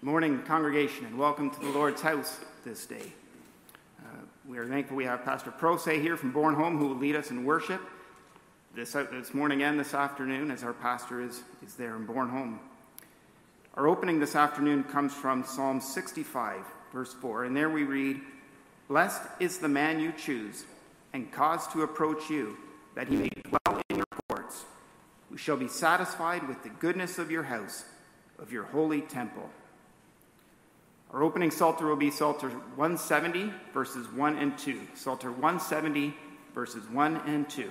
Morning, congregation, and welcome to the Lord's house this day. We are thankful we have Pastor Prose here from Bornholm who will lead us in worship this morning and this afternoon, as our pastor is there in Bornholm. Our opening this afternoon comes from Psalm 65, verse 4, and there we read, "Blessed is the man you choose and cause to approach you, that he may dwell in your courts, who shall be satisfied with the goodness of your house, of your holy temple." Our opening Psalter will be Psalter 170, verses 1 and 2. Psalter 170, verses 1 and 2.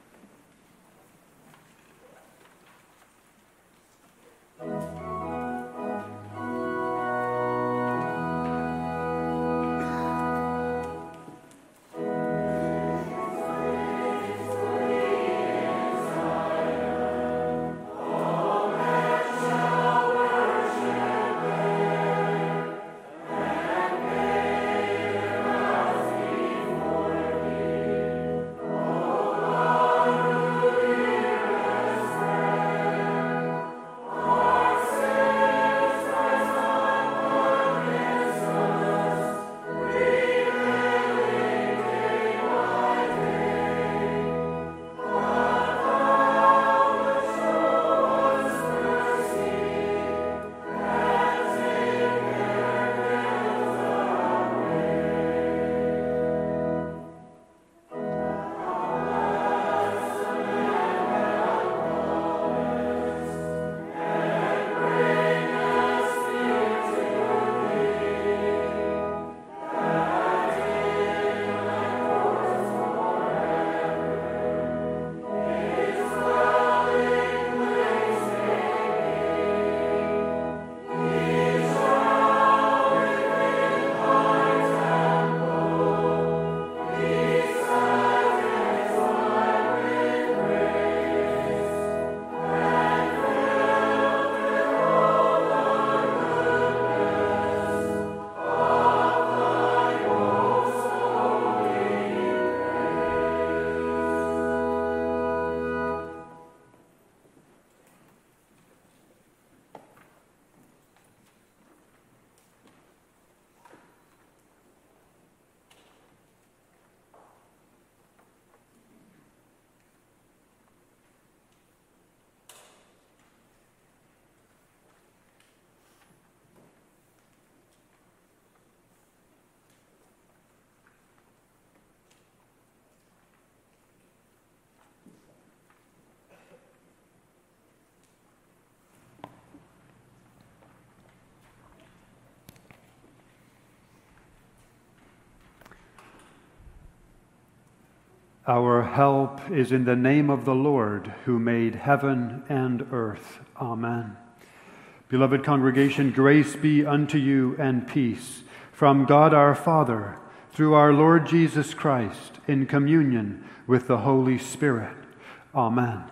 Our help is in the name of the Lord, who made heaven and earth. Amen. Beloved congregation, grace be unto you and peace from God our Father, through our Lord Jesus Christ, in communion with the Holy Spirit. Amen.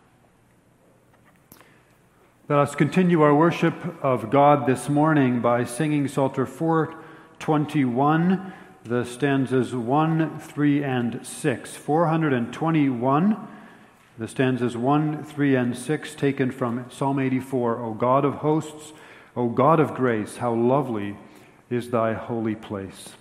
Let us continue our worship of God this morning by singing Psalter 421, the stanzas 1, 3, and 6. 421, the stanzas 1, 3, and 6, taken from Psalm 84. O God of hosts, O God of grace, how lovely is thy holy place.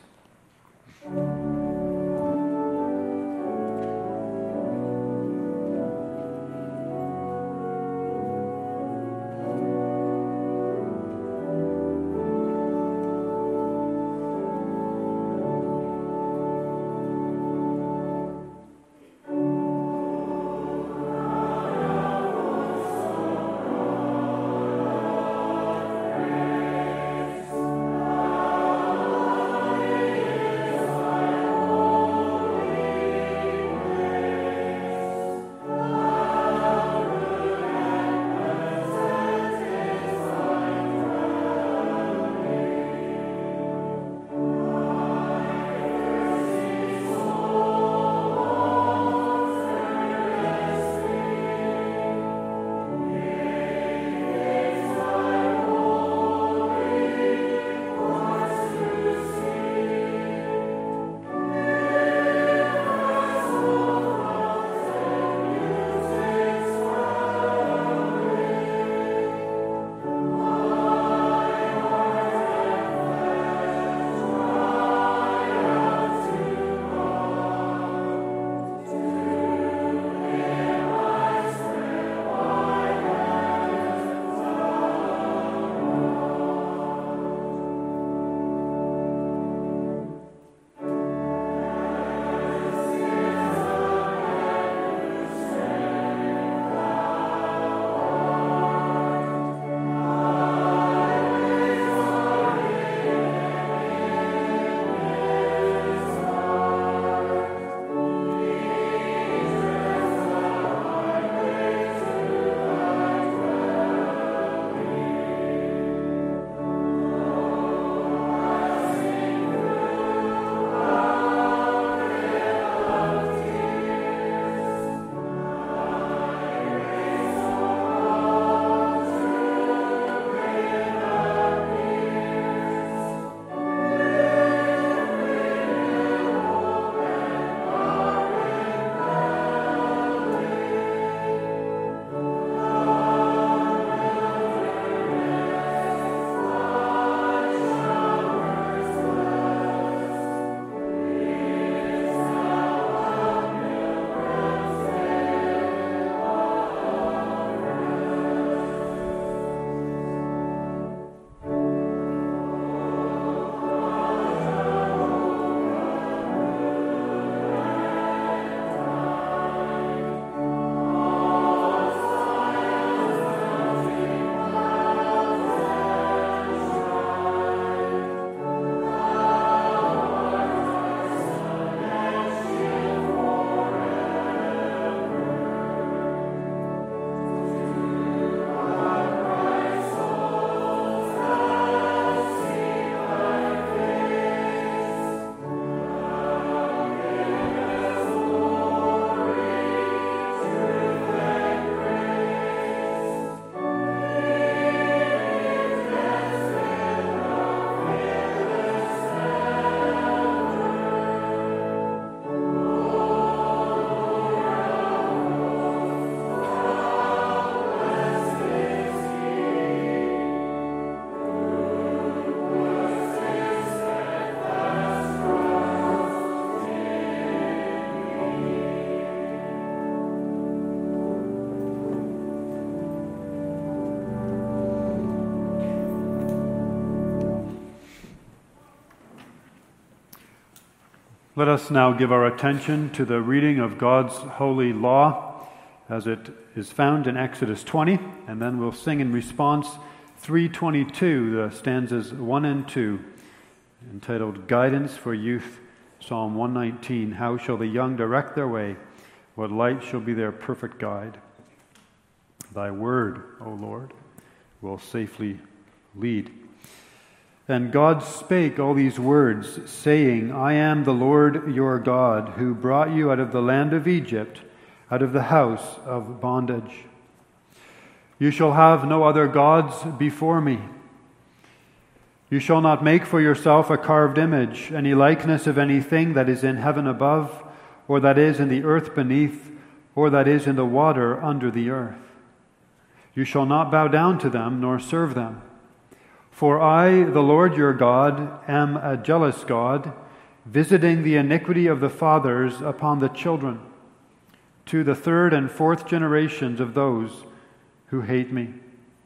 Let us now give our attention to the reading of God's holy law as it is found in Exodus 20, and then we'll sing in response 322, the stanzas 1 and 2, entitled Guidance for Youth, Psalm 119, How shall the young direct their way? What light shall be their perfect guide? Thy word, O Lord, will safely lead. And God spake all these words, saying, I am the Lord your God, who brought you out of the land of Egypt, out of the house of bondage. You shall have no other gods before me. You shall not make for yourself a carved image, any likeness of anything that is in heaven above, or that is in the earth beneath, or that is in the water under the earth. You shall not bow down to them, nor serve them. For I, the Lord your God, am a jealous God, visiting the iniquity of the fathers upon the children, to the third and fourth generations of those who hate me,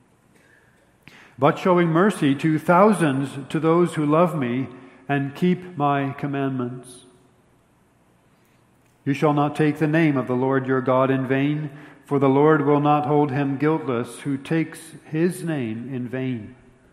but showing mercy to thousands to those who love me and keep my commandments. You shall not take the name of the Lord your God in vain, for the Lord will not hold him guiltless who takes his name in vain.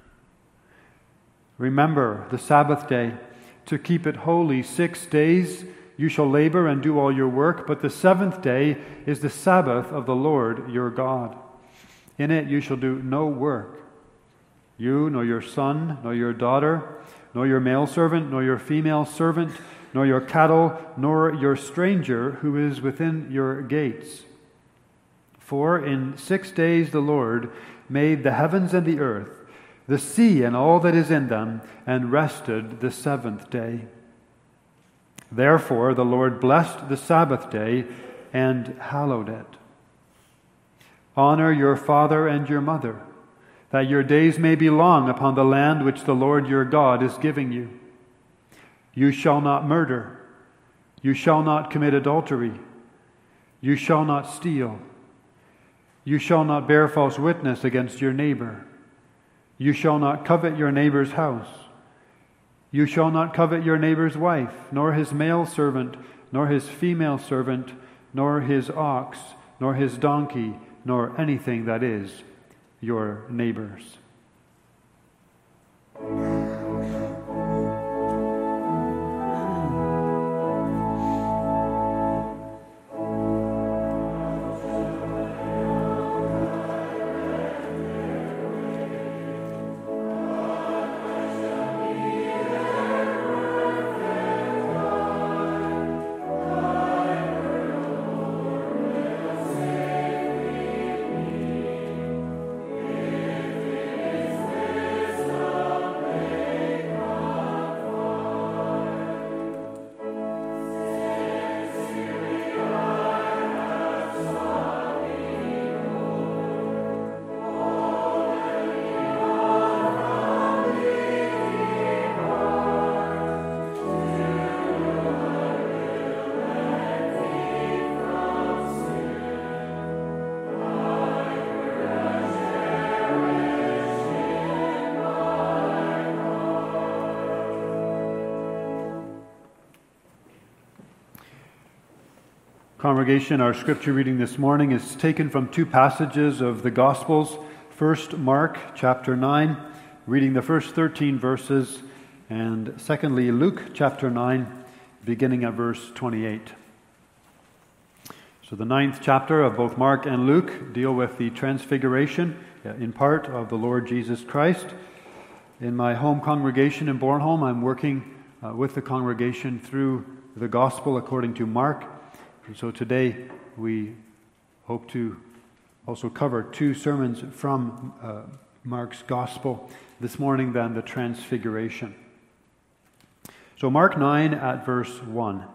Remember the Sabbath day, to keep it holy. 6 days you shall labor and do all your work, but the seventh day is the Sabbath of the Lord your God. In it you shall do no work, you, nor your son, nor your daughter, nor your male servant, nor your female servant, nor your cattle, nor your stranger who is within your gates. For in 6 days the Lord made the heavens and the earth, the sea and all that is in them, and rested the seventh day. Therefore the Lord blessed the Sabbath day and hallowed it. Honor your father and your mother, that your days may be long upon the land which the Lord your God is giving you. You shall not murder. You shall not commit adultery. You shall not steal. You shall not bear false witness against your neighbor. You shall not covet your neighbor's house. You shall not covet your neighbor's wife, nor his male servant, nor his female servant, nor his ox, nor his donkey, nor anything that is your neighbor's. Congregation, our scripture reading this morning is taken from two passages of the Gospels. First, Mark chapter 9, reading the first 13 verses, and secondly, Luke chapter 9, beginning at verse 28. So the 9th chapter of both Mark and Luke deal with the transfiguration, in part, of the Lord Jesus Christ. In my home congregation in Bornholm, I'm working with the congregation through the Gospel according to Mark. And so today we hope to also cover two sermons from Mark's Gospel. This morning then, the Transfiguration. So Mark 9 at verse 1.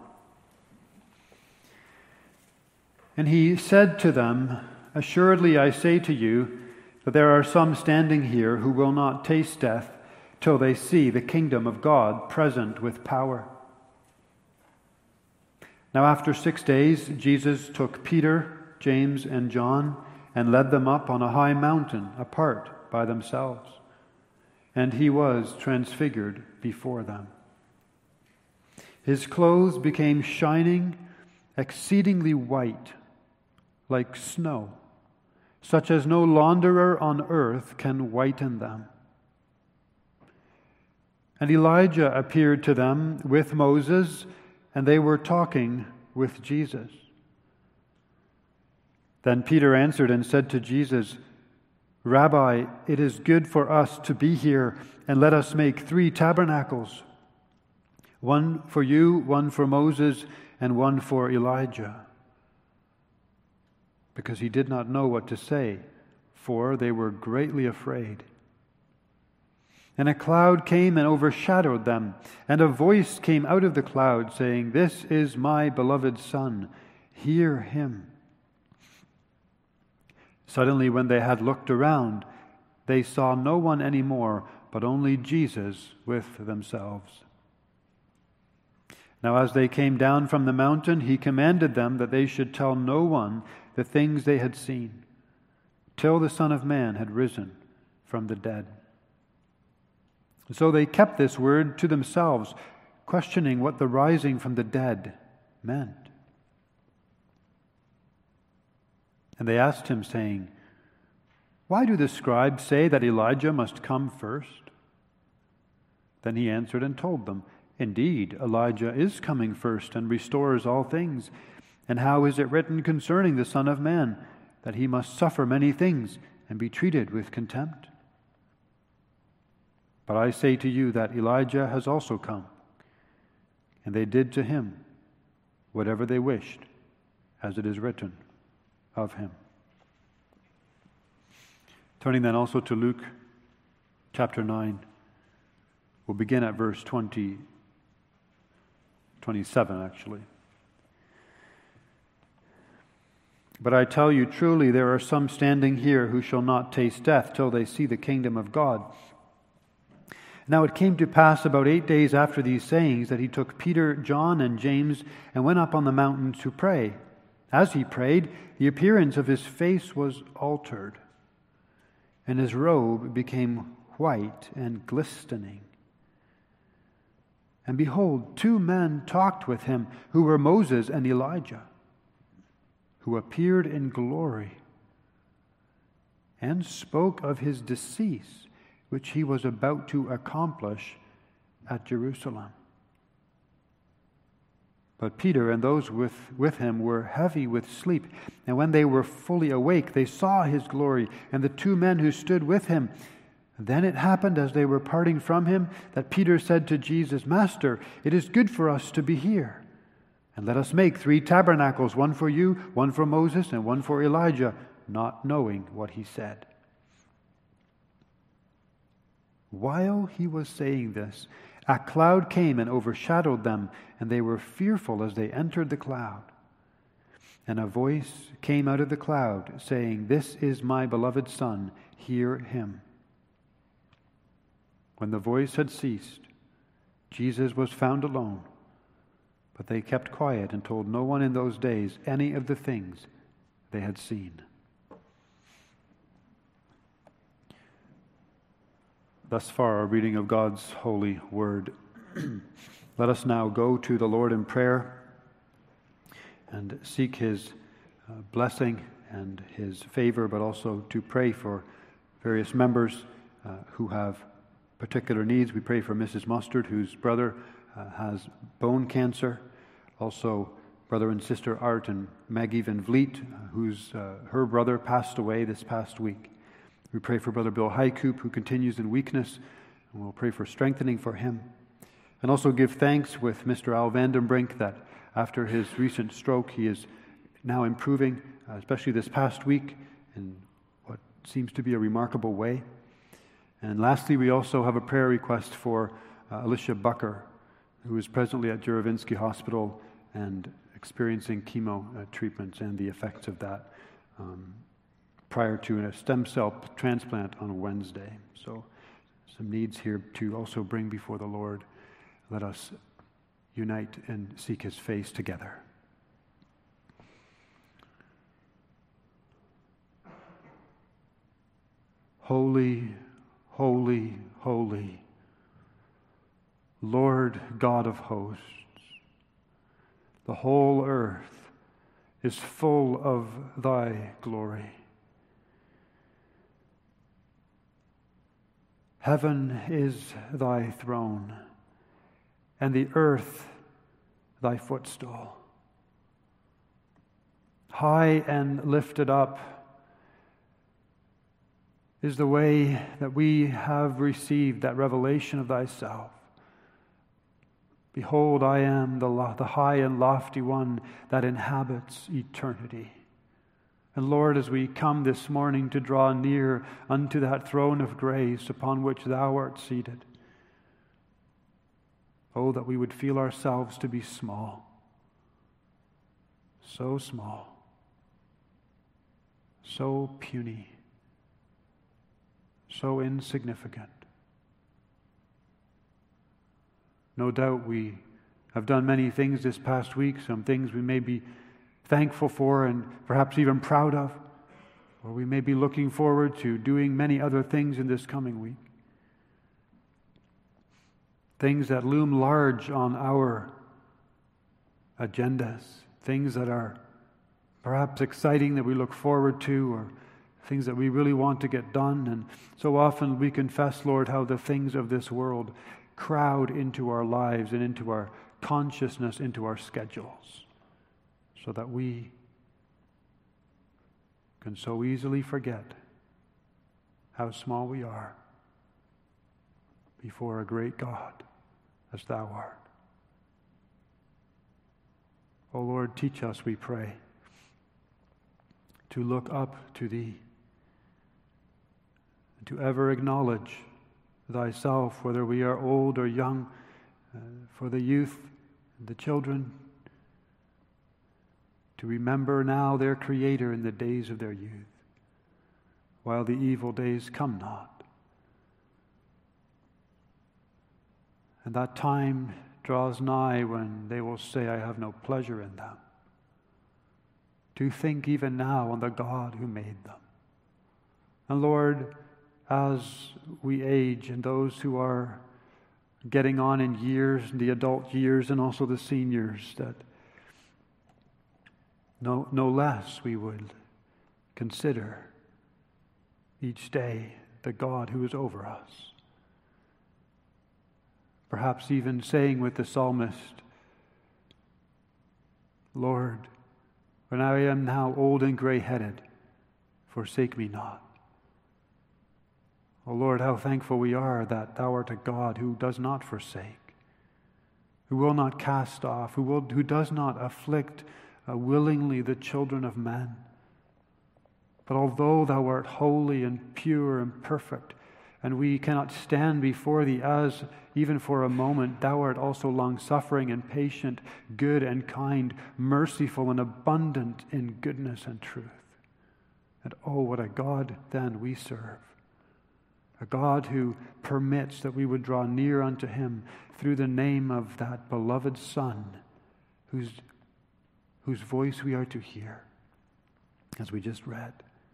And he said to them, Assuredly I say to you, that there are some standing here who will not taste death till they see the kingdom of God present with power. Now after 6 days, Jesus took Peter, James, and John, and led them up on a high mountain apart by themselves. And he was transfigured before them. His clothes became shining, exceedingly white, like snow, such as no launderer on earth can whiten them. And Elijah appeared to them with Moses, and they were talking with Jesus. Then Peter answered and said to Jesus, Rabbi, it is good for us to be here, and let us make 3 tabernacles, one for you, one for Moses, and one for Elijah. Because he did not know what to say, for they were greatly afraid. And a cloud came and overshadowed them, and a voice came out of the cloud, saying, This is my beloved Son, hear him. Suddenly, when they had looked around, they saw no one anymore, but only Jesus with themselves. Now as they came down from the mountain, he commanded them that they should tell no one the things they had seen, till the Son of Man had risen from the dead. So they kept this word to themselves, questioning what the rising from the dead meant. And they asked him, saying, Why do the scribes say that Elijah must come first? Then he answered and told them, Indeed, Elijah is coming first and restores all things. And how is it written concerning the Son of Man, that he must suffer many things and be treated with contempt? But I say to you that Elijah has also come, and they did to him whatever they wished, as it is written of him. Turning then also to Luke chapter 9, we'll begin at verse 27 actually. But I tell you truly, there are some standing here who shall not taste death till they see the kingdom of God. Now it came to pass about 8 days after these sayings that he took Peter, John, and James and went up on the mountain to pray. As he prayed, the appearance of his face was altered, and his robe became white and glistening. And behold, 2 men talked with him, who were Moses and Elijah, who appeared in glory and spoke of his decease, which he was about to accomplish at Jerusalem. But Peter and those with him were heavy with sleep, and when they were fully awake, they saw his glory and the 2 men who stood with him. Then it happened, as they were parting from him, that Peter said to Jesus, Master, it is good for us to be here. And let us make 3 tabernacles, one for you, one for Moses, and one for Elijah, not knowing what he said. While he was saying this, a cloud came and overshadowed them, and they were fearful as they entered the cloud. And a voice came out of the cloud, saying, This is my beloved Son, hear him. When the voice had ceased, Jesus was found alone, but they kept quiet and told no one in those days any of the things they had seen. Thus far, our reading of God's holy word. Let us now go to the Lord in prayer and seek his blessing and his favor, but also to pray for various members who have particular needs. We pray for Mrs. Mustard, whose brother has bone cancer. Also, brother and sister Art and Maggie Van Vliet, whose her brother passed away this past week. We pray for Brother Bill Highcoop, who continues in weakness, and we'll pray for strengthening for him. And also give thanks with Mr. Al Vandenbrink that after his recent stroke, he is now improving, especially this past week, in what seems to be a remarkable way. And lastly, we also have a prayer request for Alicia Bucker, who is presently at Juravinsky Hospital and experiencing chemo treatments and the effects of that prior to a stem cell transplant on Wednesday. So some needs here to also bring before the Lord. Let us unite and seek his face together. Holy, holy, holy, Lord God of hosts, The whole earth is full of thy glory. Heaven is thy throne, and the earth thy footstool. High and lifted up is the way that we have received that revelation of thyself. Behold, I am the high and lofty one that inhabits eternity. And Lord, as we come this morning to draw near unto that throne of grace upon which thou art seated, oh, that we would feel ourselves to be small, so puny, so insignificant. No doubt we have done many things this past week, some things we may be thankful for and perhaps even proud of, or we may be looking forward to doing many other things in this coming week. Things that loom large on our agendas, things that are perhaps exciting that we look forward to, or things that we really want to get done. And so often we confess, Lord, how the things of this world crowd into our lives and into our consciousness, into our schedules, so that we can so easily forget how small we are before a great God as thou art. O Lord, teach us, we pray, to look up to thee and to ever acknowledge thyself, whether we are old or young, for the youth and the children, to remember now their Creator in the days of their youth, while the evil days come not. And that time draws nigh when they will say, I have no pleasure in them. To think even now on the God who made them. And Lord, as we age, and those who are getting on in years, the adult years and also the seniors, that no less we would consider each day the God who is over us. Perhaps even saying with the psalmist, Lord, when I am now old and gray-headed, forsake me not. O Lord, how thankful we are that thou art a God who does not forsake, who will not cast off, who does not afflict willingly the children of men. But although thou art holy and pure and perfect, and we cannot stand before thee as, even for a moment, thou art also long-suffering and patient, good and kind, merciful and abundant in goodness and truth. And oh, what a God then we serve. A God who permits that we would draw near unto him through the name of that beloved Son, whose voice we are to hear, as we just read.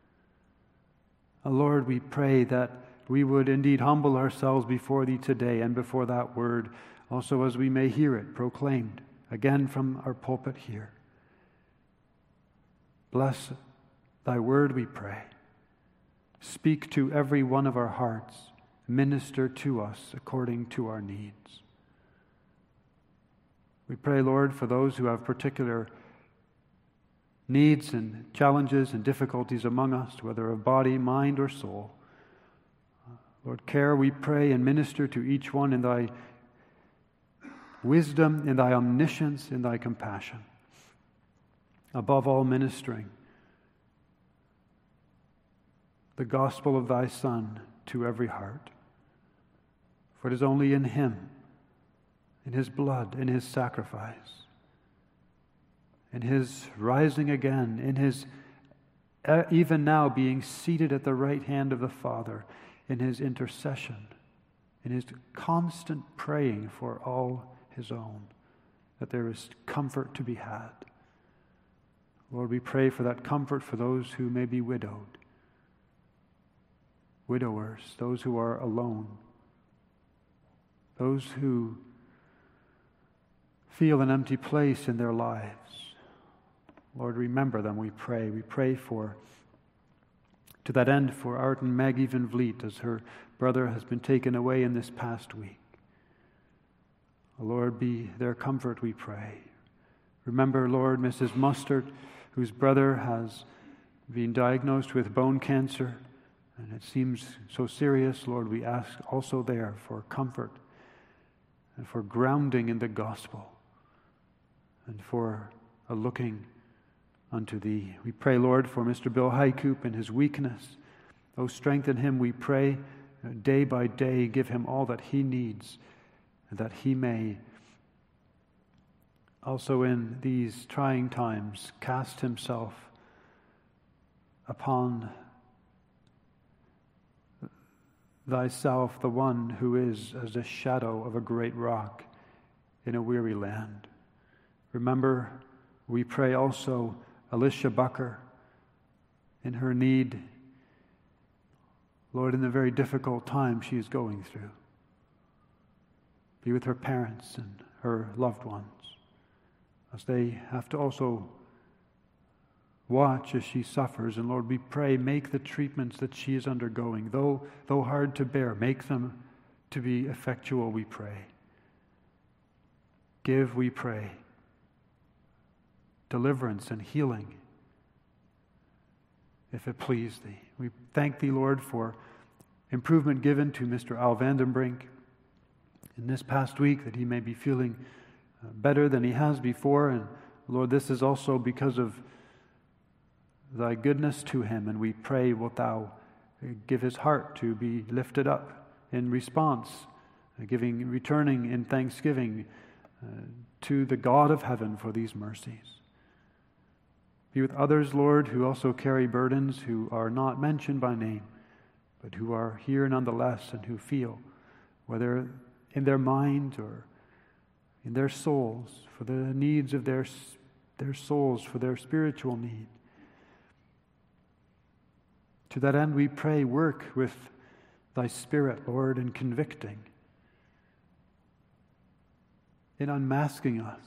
Lord, we pray that we would indeed humble ourselves before thee today and before that word, also as we may hear it proclaimed again from our pulpit here. Bless thy word, we pray. Speak to every one of our hearts. Minister to us according to our needs. We pray, Lord, for those who have particular needs and challenges and difficulties among us, whether of body, mind, or soul. Lord, care, we pray, and minister to each one in thy wisdom, in thy omniscience, in thy compassion. Above all, ministering the gospel of thy Son to every heart. For it is only in him, in his blood, in his sacrifice, in his rising again, in his even now being seated at the right hand of the Father, in his intercession, in his constant praying for all his own, that there is comfort to be had. Lord, we pray for that comfort for those who may be widowed, widowers, those who are alone, those who feel an empty place in their lives. Lord, remember them, we pray. We pray to that end for Art and Maggie Van Vliet as her brother has been taken away in this past week. Lord, be their comfort, we pray. Remember, Lord, Mrs. Mustard, whose brother has been diagnosed with bone cancer, and it seems so serious. Lord, we ask also there for comfort and for grounding in the gospel and for a looking unto Thee. We pray, Lord, for Mr. Bill Highcoop and his weakness. Oh, strengthen him, we pray, day by day. Give him all that he needs, and that he may also in these trying times cast himself upon Thyself, the one who is as a shadow of a great rock in a weary land. Remember, we pray also, Alicia Bucker in her need, Lord, in the very difficult time she is going through. Be with her parents and her loved ones as they have to also watch as she suffers. And Lord, we pray, make the treatments that she is undergoing, though hard to bear, make them to be effectual, we pray. Give, we pray, deliverance and healing, if it please Thee. We thank Thee, Lord, for improvement given to Mr. Al Vandenbrink in this past week, that he may be feeling better than he has before. And Lord, this is also because of Thy goodness to him, and we pray, wilt Thou give his heart to be lifted up in response, returning in thanksgiving to the God of heaven for these mercies. Be with others, Lord, who also carry burdens, who are not mentioned by name, but who are here nonetheless, and who feel, whether in their mind or in their souls, for the needs of their souls, for their spiritual need. To that end, we pray, work with Thy Spirit, Lord, in convicting, in unmasking us,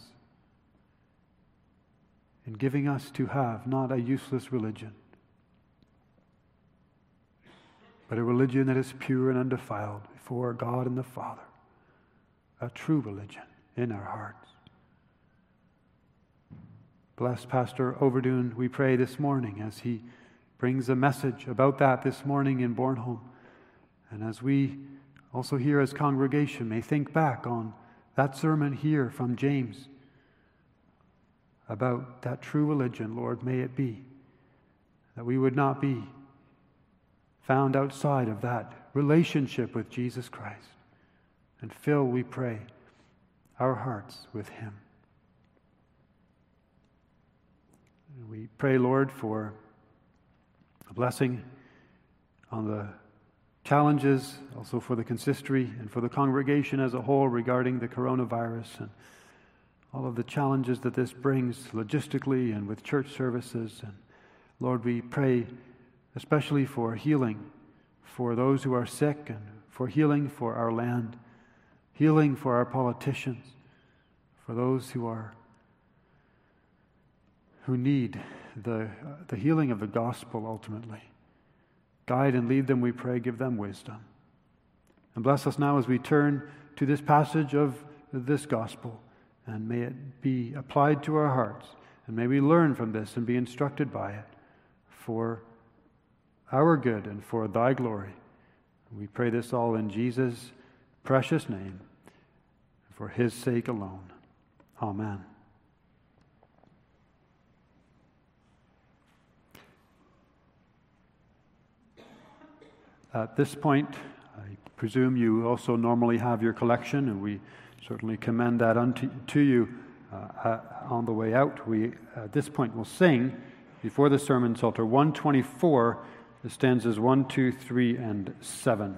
in giving us to have not a useless religion, but a religion that is pure and undefiled before God and the Father, a true religion in our hearts. Bless Pastor Overdoon, we pray this morning, as he brings a message about that this morning in Bornholm. And as we also here as congregation may think back on that sermon here from James about that true religion, Lord, may it be that we would not be found outside of that relationship with Jesus Christ. And fill, we pray, our hearts with Him. And we pray, Lord, for a blessing on the challenges, also for the consistory and for the congregation as a whole regarding the coronavirus and all of the challenges that this brings logistically and with church services. And Lord, we pray especially for healing for those who are sick, and for healing for our land, healing for our politicians, for those who need the healing of the gospel ultimately. Guide and lead them, we pray. Give them wisdom. And bless us now as we turn to this passage of this gospel, and may it be applied to our hearts, and may we learn from this and be instructed by it for our good and for Thy glory. We pray this all in Jesus' precious name, for His sake alone. Amen. At this point, I presume you also normally have your collection, and we certainly commend that to you on the way out. We, at this point, will sing before the sermon psalter 124, the stanzas 1, 2, 3, and 7.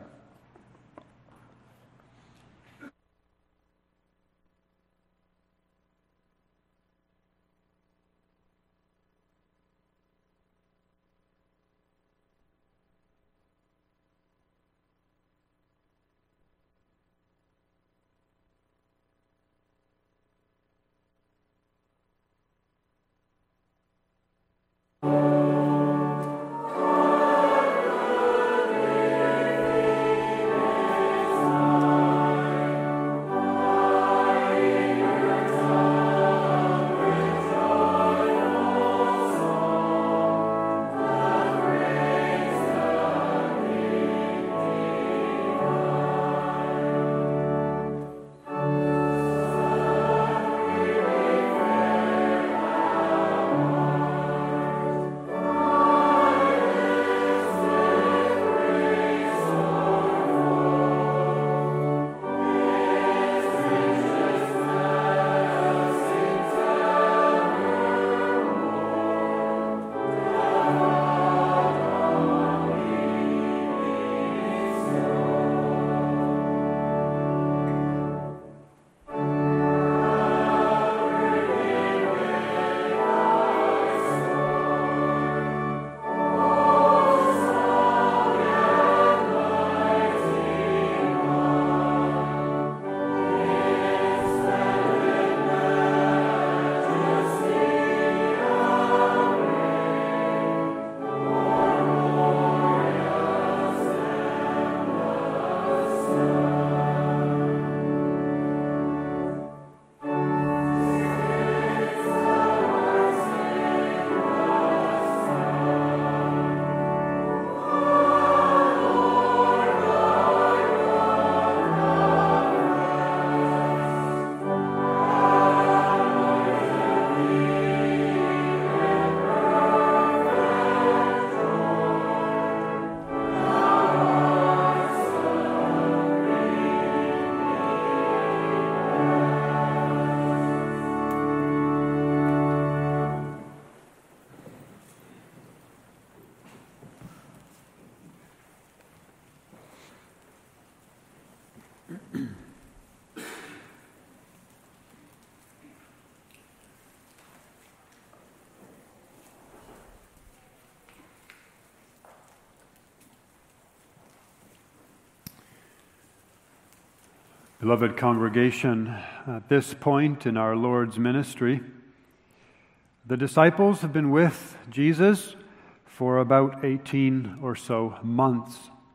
Beloved congregation, at this point in our Lord's ministry, the disciples have been with Jesus for about 18 or so months.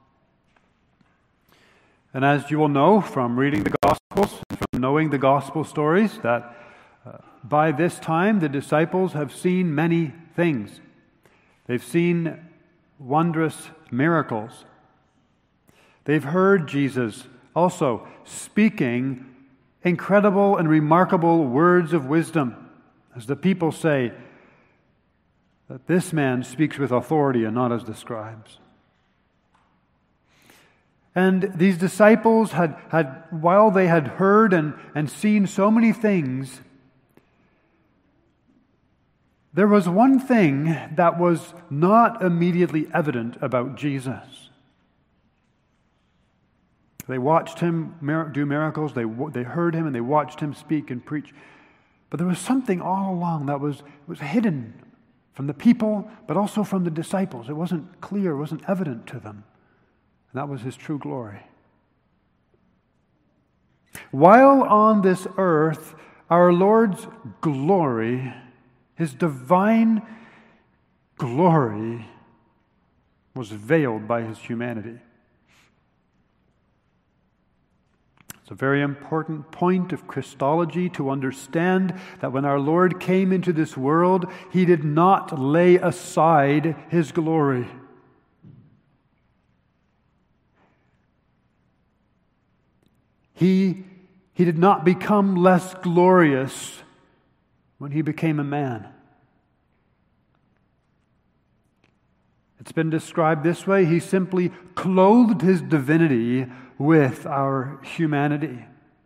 And as you will know from reading the Gospels, from knowing the Gospel stories, that by this time the disciples have seen many things. They've seen wondrous miracles. They've heard Jesus also speaking incredible and remarkable words of wisdom. As the people say, that this man speaks with authority and not as the scribes. And these disciples had while they had heard and seen so many things, there was one thing that was not immediately evident about Jesus. They watched him do miracles, they heard him, and they watched him speak and preach. But there was something all along that was hidden from the people, but also from the disciples. It wasn't clear, it wasn't evident to them. And that was his true glory. While on this earth, our Lord's glory, his divine glory, was veiled by his humanity. It's a very important point of Christology to understand that when our Lord came into this world, he did not lay aside his glory. He did not become less glorious when he became a man. It's been described this way: he simply clothed his divinity with our humanity.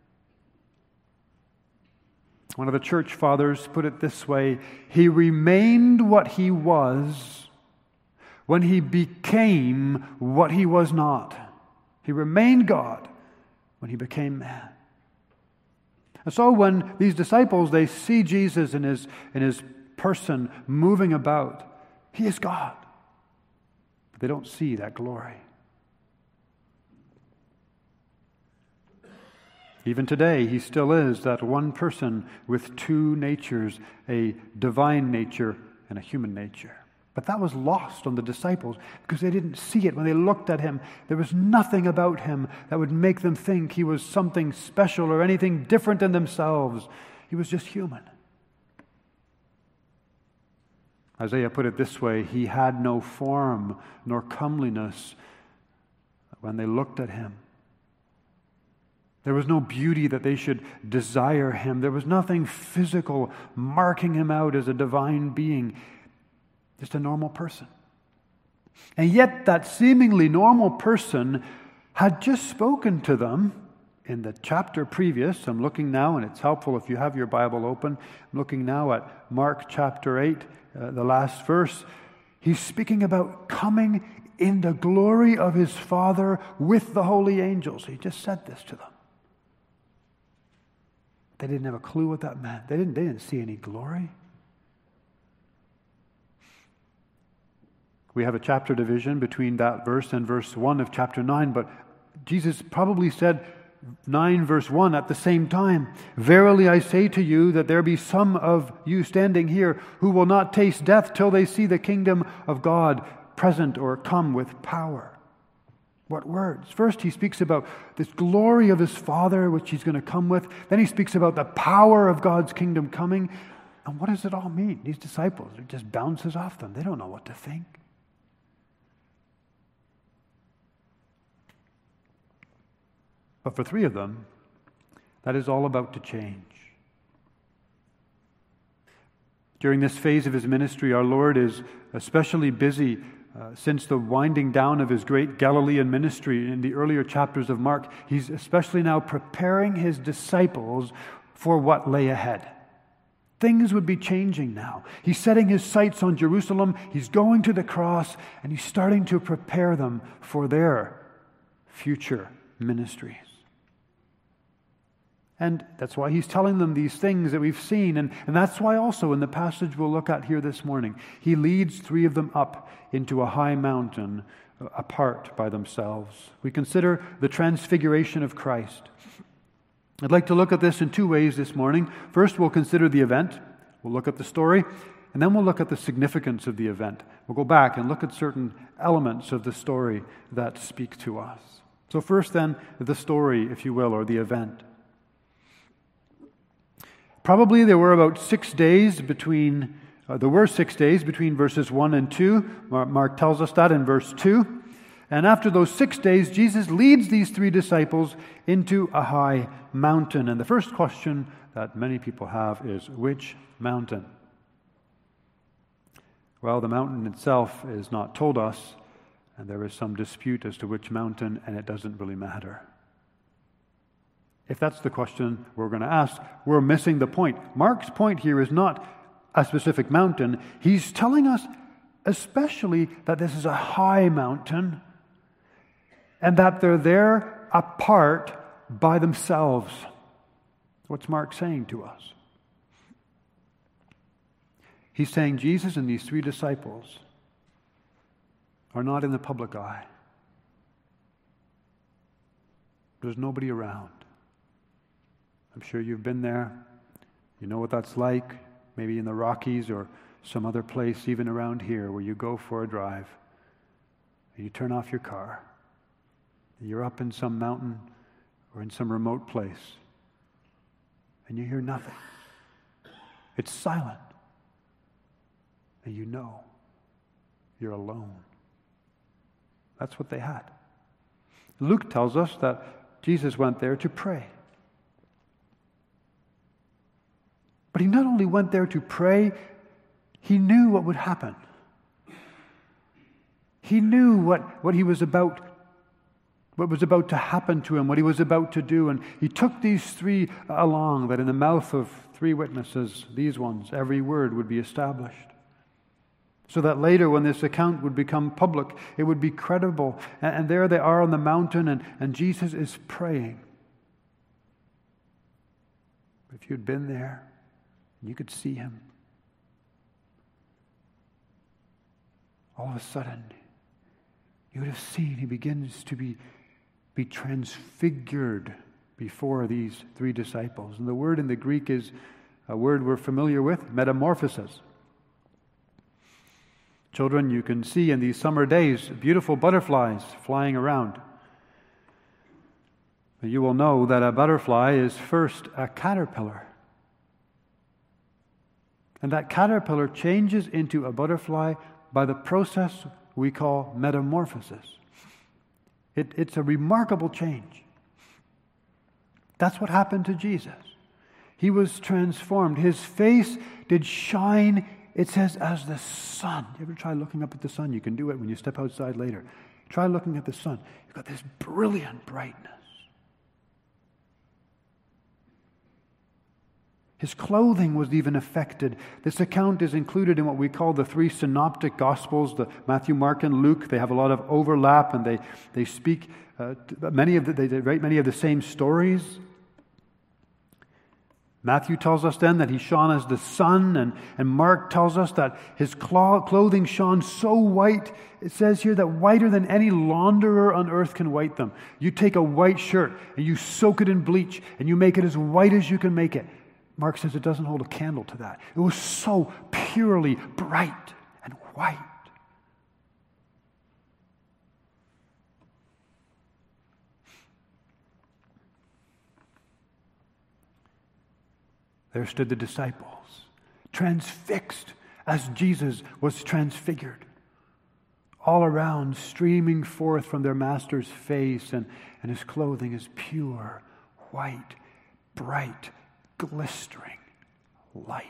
One of the church fathers put it this way: he remained what he was when he became what he was not. He remained God when he became man. And so when these disciples, they see Jesus in his person moving about, he is God. But they don't see that glory. Even today, he still is that one person with two natures, a divine nature and a human nature. But that was lost on the disciples because they didn't see it. When they looked at him, there was nothing about him that would make them think he was something special or anything different than themselves. He was just human. Isaiah put it this way: he had no form nor comeliness when they looked at him. There was no beauty that they should desire him. There was nothing physical marking him out as a divine being. Just a normal person. And yet that seemingly normal person had just spoken to them in the chapter previous. I'm looking now, and it's helpful if you have your Bible open. I'm looking now at Mark chapter 8, the last verse. He's speaking about coming in the glory of his Father with the holy angels. He just said this to them. They didn't have a clue what that meant. They didn't see any glory. We have a chapter division between that verse and verse 1 of chapter 9, but Jesus probably said 9 verse 1 at the same time. Verily I say to you that there be some of you standing here who will not taste death till they see the kingdom of God present or come with power. What words? First, he speaks about this glory of his Father, which he's going to come with. Then he speaks about the power of God's kingdom coming. And what does it all mean? These disciples, it just bounces off them. They don't know what to think. But for three of them, that is all about to change. During this phase of his ministry, our Lord is especially busy since the winding down of his great Galilean ministry in the earlier chapters of Mark. He's especially now preparing his disciples for what lay ahead. Things would be changing now. He's setting his sights on Jerusalem. He's going to the cross, and he's starting to prepare them for their future ministries. And that's why he's telling them these things that we've seen. And that's why also in the passage we'll look at here this morning, he leads three of them up into a high mountain apart by themselves. We consider the transfiguration of Christ. I'd like to look at this in two ways this morning. First, we'll consider the event. We'll look at the story, and then we'll look at the significance of the event. We'll go back and look at certain elements of the story that speak to us. So first then, the story, if you will, or the event. Probably there were about 6 days between verses 1 and 2. Mark tells us that in verse 2. And after those 6 days, Jesus leads these 3 disciples into a high mountain. And the first question that many people have is, which mountain? Well, the mountain itself is not told us, and there is some dispute as to which mountain, and it doesn't really matter. If that's the question we're going to ask, we're missing the point. Mark's point here is not a specific mountain. He's telling us especially that this is a high mountain, and that they're there apart by themselves. What's Mark saying to us? He's saying Jesus and these 3 disciples are not in the public eye. There's nobody around. I'm sure you've been there. You know what that's like, maybe in the Rockies or some other place, even around here, where you go for a drive and you turn off your car. You're up in some mountain or in some remote place, and you hear nothing. It's silent, and you know you're alone. That's what they had. Luke tells us that Jesus went there to pray. But he not only went there to pray, he knew what would happen. He knew what he was about, what was about to happen to him, what he was about to do. And he took these 3 along, that in the mouth of 3 witnesses, these ones, every word would be established. So that later when this account would become public, it would be credible. And there they are on the mountain, and Jesus is praying. If you'd been there, you could see him. All of a sudden, you would have seen he begins to be transfigured before these 3 disciples. And the word in the Greek is a word we're familiar with, metamorphosis. Children, you can see in these summer days beautiful butterflies flying around. You will know that a butterfly is first a caterpillar. And that caterpillar changes into a butterfly by the process we call metamorphosis. It's a remarkable change. That's what happened to Jesus. He was transformed. His face did shine, it says, as the sun. You ever try looking up at the sun? You can do it when you step outside later. Try looking at the sun. You've got this brilliant brightness. His clothing was even affected. This account is included in what we call the 3 synoptic gospels, the Matthew, Mark, and Luke. They have a lot of overlap, and they speak they write many of the same stories. Matthew tells us then that he shone as the sun, and Mark tells us that his clothing shone so white, it says here, that whiter than any launderer on earth can white them. You take a white shirt and you soak it in bleach and you make it as white as you can make it. Mark says it doesn't hold a candle to that. It was so purely bright and white. There stood the disciples, transfixed as Jesus was transfigured. All around, streaming forth from their master's face, and his clothing is pure, white, bright, glistering light.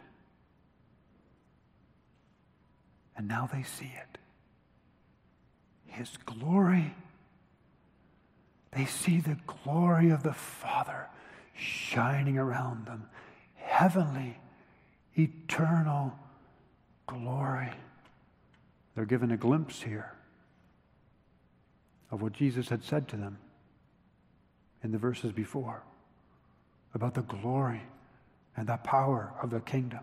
And now they see it. His glory. They see the glory of the Father shining around them. Heavenly, eternal glory. They're given a glimpse here of what Jesus had said to them in the verses before about the glory and the power of the kingdom.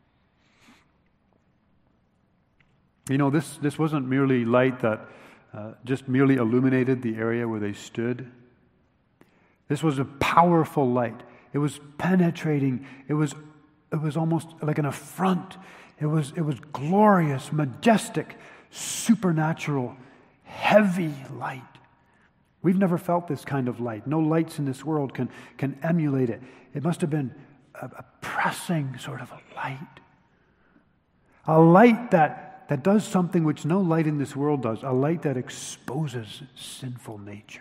You know, this wasn't merely light that just merely illuminated the area where they stood. This was a powerful light. It was penetrating. It was almost like an affront. It was glorious, majestic, supernatural, heavy light. We've never felt this kind of light. No lights in this world can emulate it. It must have been a pressing sort of a light. A light that does something which no light in this world does. A light that exposes sinful nature.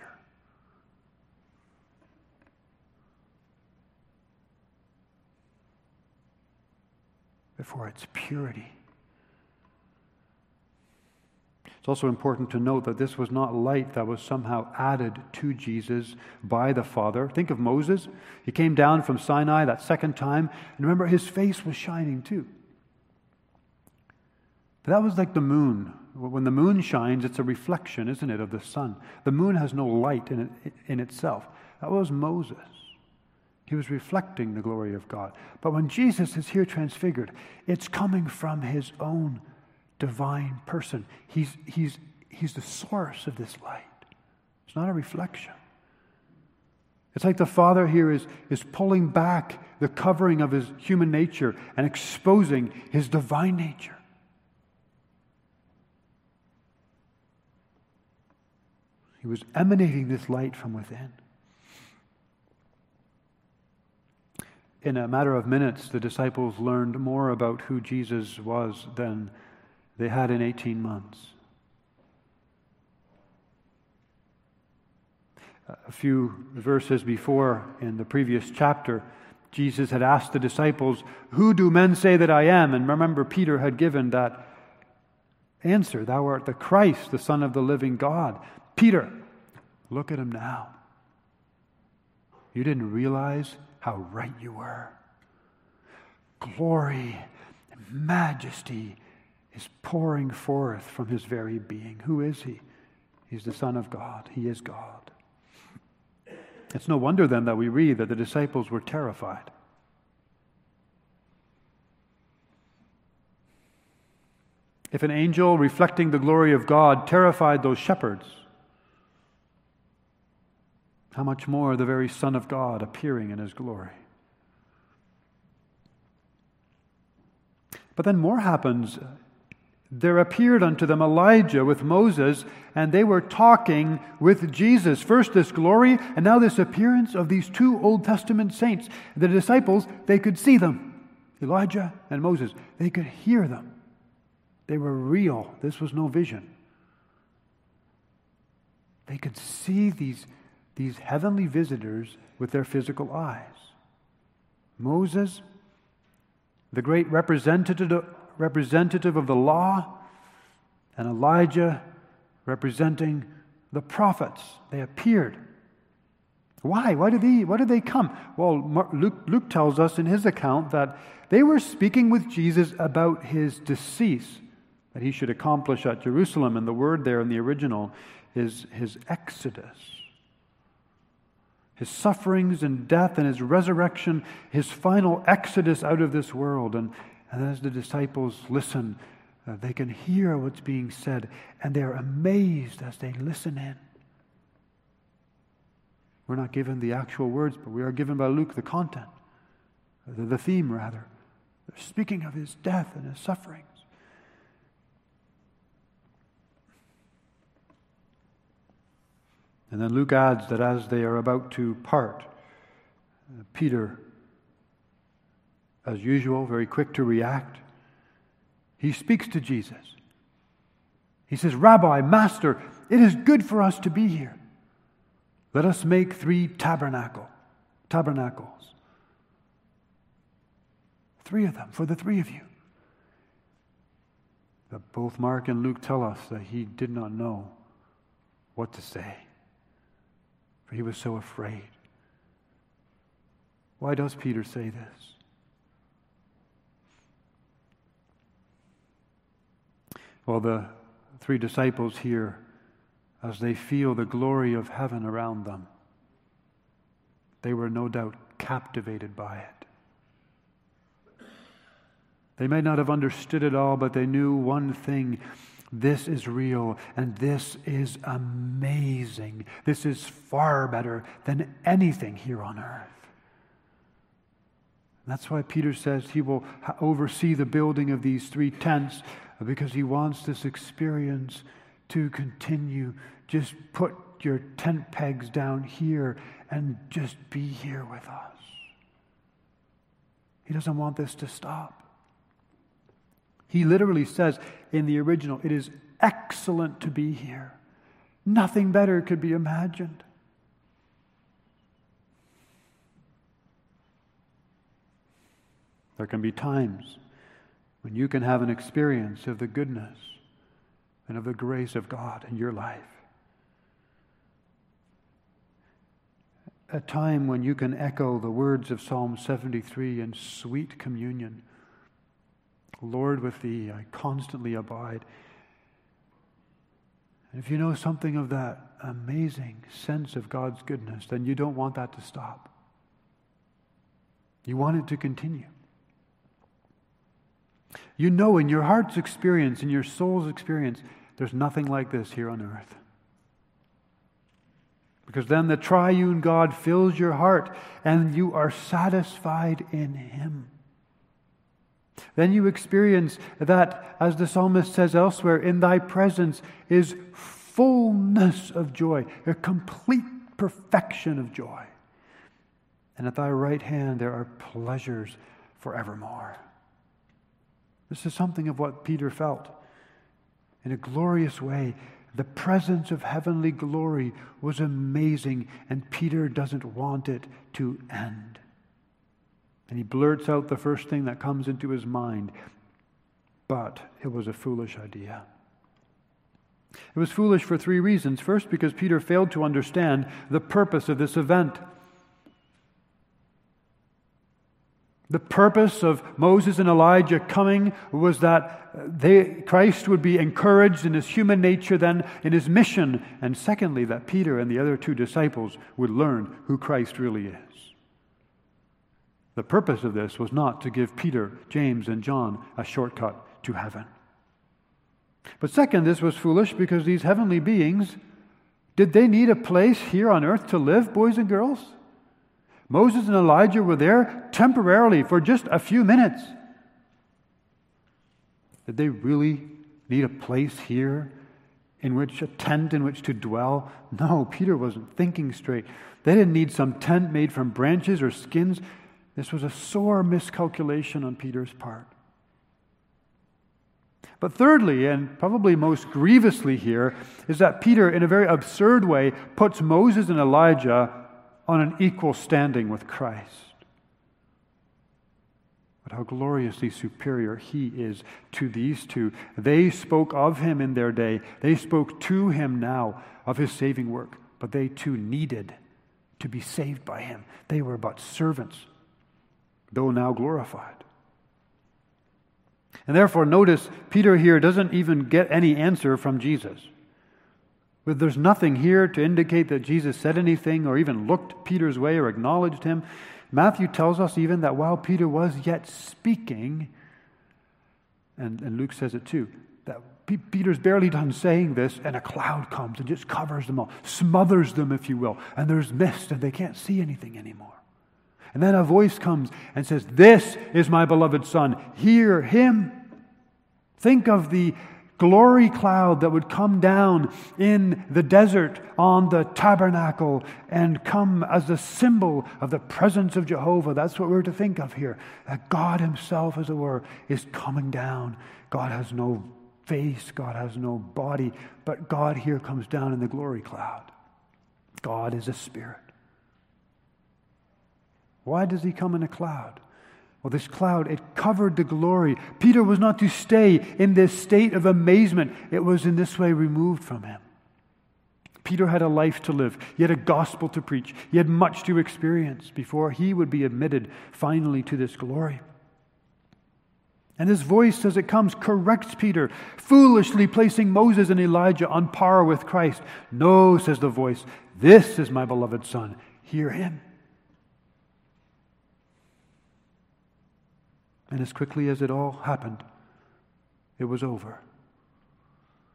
For its purity. It's also important to note that this was not light that was somehow added to Jesus by the Father. Think of Moses. He came down from Sinai that second time, and remember, his face was shining too. But that was like the moon. When the moon shines, it's a reflection, isn't it, of the sun. The moon has no light in itself. That was Moses. He was reflecting the glory of God. But when Jesus is here transfigured, it's coming from his own divine person. He's the source of this light. It's not a reflection. It's like the Father here is pulling back the covering of his human nature and exposing his divine nature. He was emanating this light from within. In a matter of minutes, the disciples learned more about who Jesus was than they had in 18 months. A few verses before, in the previous chapter, Jesus had asked the disciples, "Who do men say that I am?" And remember, Peter had given that answer, "Thou art the Christ, the Son of the living God." Peter, look at him now. You didn't realize how right you were. Glory and majesty is pouring forth from his very being. Who is he? He's the Son of God. He is God. It's no wonder then that we read that the disciples were terrified. If an angel reflecting the glory of God terrified those shepherds, how much more the very Son of God appearing in his glory. But then more happens. There appeared unto them Elijah with Moses, and they were talking with Jesus. First this glory, and now this appearance of these two Old Testament saints. The disciples, they could see them. Elijah and Moses. They could hear them. They were real. This was no vision. They could see these heavenly visitors with their physical eyes. Moses, the great representative of the law, and Elijah representing the prophets. They appeared. Why? Why did they come? Well, Luke tells us in his account that they were speaking with Jesus about his decease, that he should accomplish at Jerusalem, and the word there in the original is his exodus. His sufferings and death and his resurrection, his final exodus out of this world. And as the disciples listen, they can hear what's being said, and they're amazed as they listen in. We're not given the actual words, but we are given by Luke the content, the theme rather. They're speaking of his death and his sufferings. And then Luke adds that as they are about to part, Peter, as usual, very quick to react, he speaks to Jesus. He says, "Rabbi, Master, it is good for us to be here. Let us make 3 tabernacles. 3 of them, for the 3 of you." But both Mark and Luke tell us that he did not know what to say. For he was so afraid. Why does Peter say this? Well, the 3 disciples here, as they feel the glory of heaven around them, they were no doubt captivated by it. They may not have understood it all, but they knew one thing. This is real, and this is amazing. This is far better than anything here on earth. That's why Peter says he will oversee the building of these 3 tents, because he wants this experience to continue. Just put your tent pegs down here and just be here with us. He doesn't want this to stop. He literally says in the original, it is excellent to be here. Nothing better could be imagined. There can be times when you can have an experience of the goodness and of the grace of God in your life. A time when you can echo the words of Psalm 73 in sweet communion. Lord, with Thee I constantly abide. And if you know something of that amazing sense of God's goodness, then you don't want that to stop. You want it to continue. You know in your heart's experience, in your soul's experience, there's nothing like this here on earth. Because then the triune God fills your heart and you are satisfied in Him. Then you experience that, as the psalmist says elsewhere, in Thy presence is fullness of joy, a complete perfection of joy. And at Thy right hand there are pleasures forevermore. This is something of what Peter felt. In a glorious way, the presence of heavenly glory was amazing, and Peter doesn't want it to end. And he blurts out the first thing that comes into his mind, but it was a foolish idea. It was foolish for 3 reasons. First, because Peter failed to understand the purpose of this event. The purpose of Moses and Elijah coming was that Christ would be encouraged in his human nature, then in his mission. And secondly, that Peter and the other 2 disciples would learn who Christ really is. The purpose of this was not to give Peter, James, and John a shortcut to heaven. But second, this was foolish because these heavenly beings, did they need a place here on earth to live, boys and girls? Moses and Elijah were there temporarily for just a few minutes. Did they really need a place here a tent in which to dwell? No, Peter wasn't thinking straight. They didn't need some tent made from branches or skins. This was a sore miscalculation on Peter's part. But thirdly, and probably most grievously here, is that Peter, in a very absurd way, puts Moses and Elijah on an equal standing with Christ. But how gloriously superior He is to these 2. They spoke of Him in their day. They spoke to Him now of His saving work. But they too needed to be saved by Him. They were but servants, though now glorified. And therefore, notice, Peter here doesn't even get any answer from Jesus. But there's nothing here to indicate that Jesus said anything or even looked Peter's way or acknowledged him. Matthew tells us even that while Peter was yet speaking, and Luke says it too, that Peter's barely done saying this and a cloud comes and just covers them all, smothers them, if you will, and there's mist and they can't see anything anymore. And then a voice comes and says, "This is my beloved Son, hear Him." Think of the glory cloud that would come down in the desert on the tabernacle and come as a symbol of the presence of Jehovah. That's what we're to think of here. That God Himself, as it were, is coming down. God has no face, God has no body, but God here comes down in the glory cloud. God is a spirit. Why does He come in a cloud? Well, this cloud, it covered the glory. Peter was not to stay in this state of amazement. It was in this way removed from him. Peter had a life to live. He had a gospel to preach. He had much to experience before he would be admitted finally to this glory. And His voice, as it comes, corrects Peter, foolishly placing Moses and Elijah on par with Christ. "No," says the voice, "this is my beloved Son. Hear Him." And as quickly as it all happened, it was over.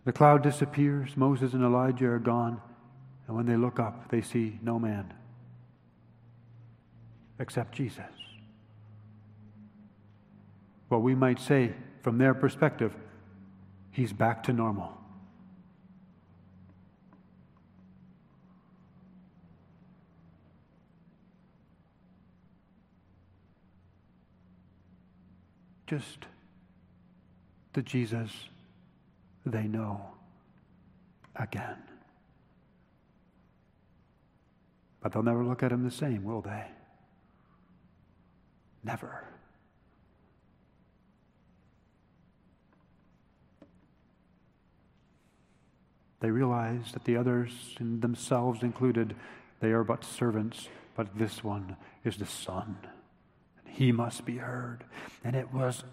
The cloud disappears, Moses and Elijah are gone, and when they look up, they see no man except Jesus. What we might say, from their perspective, he's back to normal. Just the Jesus they know again. But they'll never look at him the same, will they? Never. They realize that the others, and themselves included, they are but servants, but this one is the Son. And he must be heard. And it was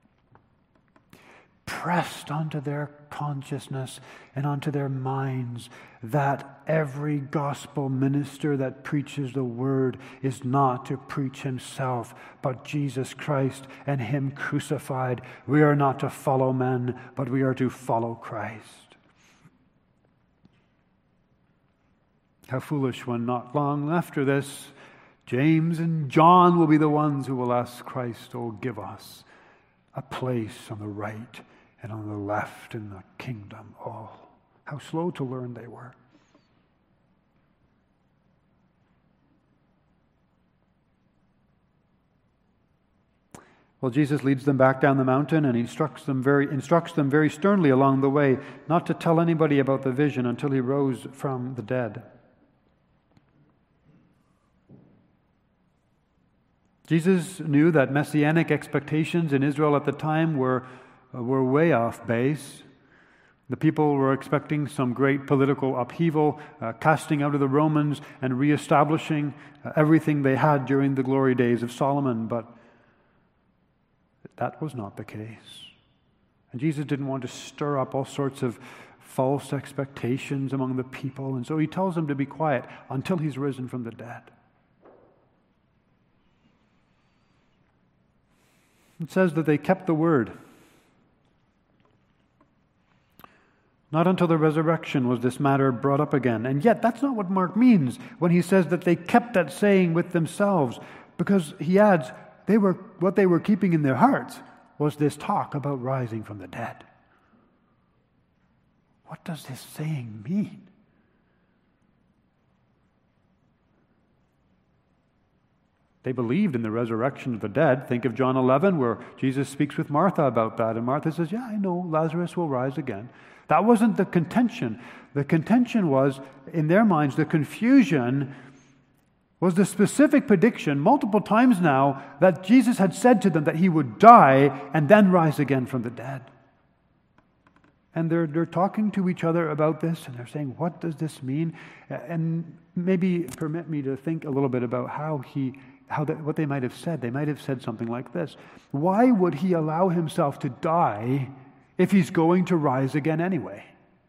pressed onto their consciousness and onto their minds that every gospel minister that preaches the word is not to preach himself, but Jesus Christ and him crucified. We are not to follow men, but we are to follow Christ. How foolish when not long after this, James and John will be the ones who will ask Christ, "Oh, give us a place on the right and on the left in the kingdom." Oh, how slow to learn they were. Well, Jesus leads them back down the mountain, and he instructs them very sternly along the way not to tell anybody about the vision until he rose from the dead. Jesus knew that messianic expectations in Israel at the time were way off base. The people were expecting some great political upheaval, casting out of the Romans and reestablishing everything they had during the glory days of Solomon, but that was not the case. And Jesus didn't want to stir up all sorts of false expectations among the people, and so he tells them to be quiet until he's risen from the dead. It says that they kept the word. Not until the resurrection was this matter brought up again. And yet, that's not what Mark means when he says that they kept that saying with themselves, because he adds, what they were keeping in their hearts was this talk about rising from the dead. What does this saying mean? They believed in the resurrection of the dead. Think of John 11, where Jesus speaks with Martha about that. And Martha says, "Yeah, I know, Lazarus will rise again." That wasn't the contention. The contention was, in their minds, the confusion was the specific prediction, multiple times now, that Jesus had said to them that he would die and then rise again from the dead. And they're talking to each other about this, and they're saying, what does this mean? And maybe permit me to think a little bit about what they might have said. They might have said something like this: why would he allow himself to die if he's going to rise again anyway?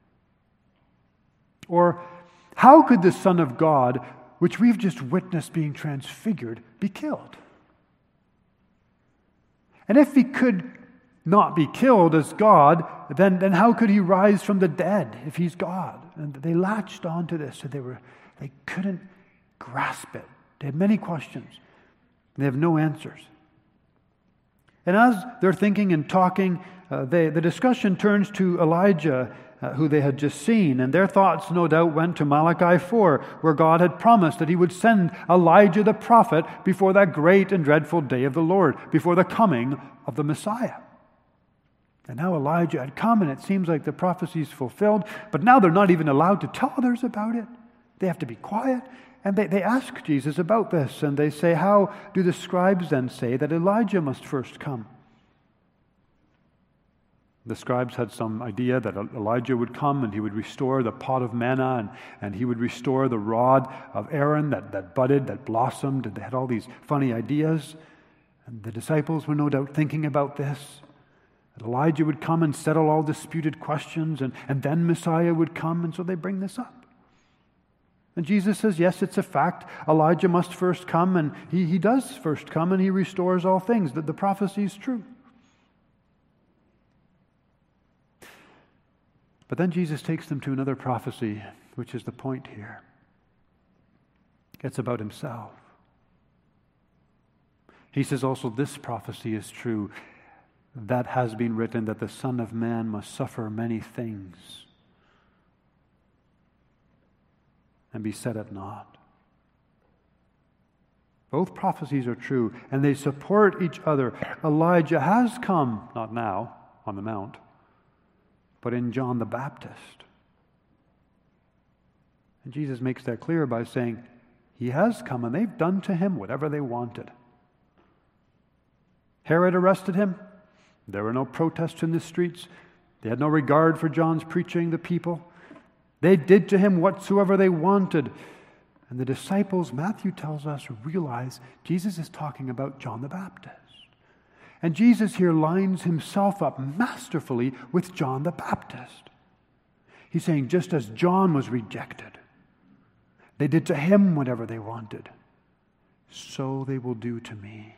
Or how could the Son of God, which we've just witnessed being transfigured, be killed? And if he could not be killed as God, then how could he rise from the dead if he's God? And they latched onto this, and they couldn't grasp it. They had many questions. They have no answers. And as they're thinking and talking, the discussion turns to Elijah, who they had just seen. And their thoughts, no doubt, went to Malachi 4, where God had promised that he would send Elijah the prophet before that great and dreadful day of the Lord, before the coming of the Messiah. And now Elijah had come, and it seems like the prophecy is fulfilled. But now they're not even allowed to tell others about it. They have to be quiet. And they ask Jesus about this, and they say, how do the scribes then say that Elijah must first come? The scribes had some idea that Elijah would come and he would restore the pot of manna, and he would restore the rod of Aaron that budded, that blossomed, and they had all these funny ideas. And the disciples were no doubt thinking about this. That Elijah would come and settle all disputed questions, and then Messiah would come, and so they bring this up. And Jesus says, yes, it's a fact. Elijah must first come, and he does first come, and he restores all things. That the prophecy is true. But then Jesus takes them to another prophecy, which is the point here. It's about himself. He says also this prophecy is true, that has been written, that the Son of Man must suffer many things and be set at naught. Both prophecies are true, and they support each other. Elijah has come, not now, on the Mount, but in John the Baptist. And Jesus makes that clear by saying, he has come, and they've done to him whatever they wanted. Herod arrested him. There were no protests in the streets. They had no regard for John's preaching, the people. They did to him whatsoever they wanted. And the disciples, Matthew tells us, realize Jesus is talking about John the Baptist. And Jesus here lines himself up masterfully with John the Baptist. He's saying, just as John was rejected, they did to him whatever they wanted, so they will do to me.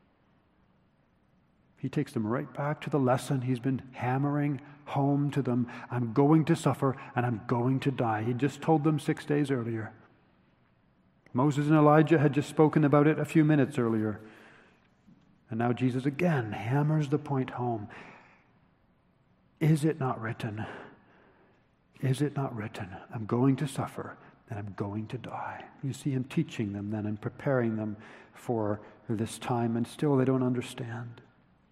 He takes them right back to the lesson he's been hammering home to them. I'm going to suffer and I'm going to die. He just told them 6 days earlier. Moses and Elijah had just spoken about it a few minutes earlier. And now Jesus again hammers the point home. Is it not written? Is it not written? I'm going to suffer and I'm going to die. You see him teaching them then and preparing them for this time, and still they don't understand.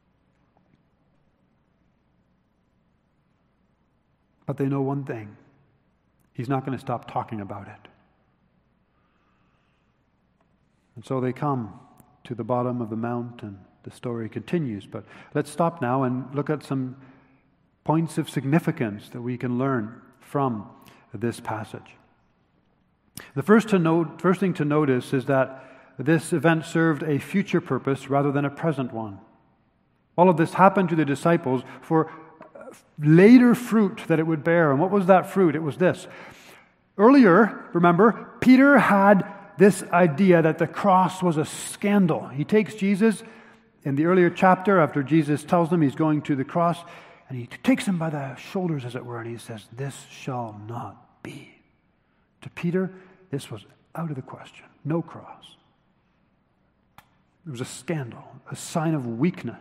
But they know one thing. He's not going to stop talking about it. And so they come to the bottom of the mount, and the story continues. But let's stop now and look at some points of significance that we can learn from this passage. The first thing to notice is that this event served a future purpose rather than a present one. All of this happened to the disciples for later fruit that it would bear. And what was that fruit? It was this. Earlier, remember, Peter had this idea that the cross was a scandal. He takes Jesus in the earlier chapter, after Jesus tells them he's going to the cross, and he takes him by the shoulders, as it were, and he says, this shall not be. To Peter, this was out of the question. No cross. It was a scandal, a sign of weakness.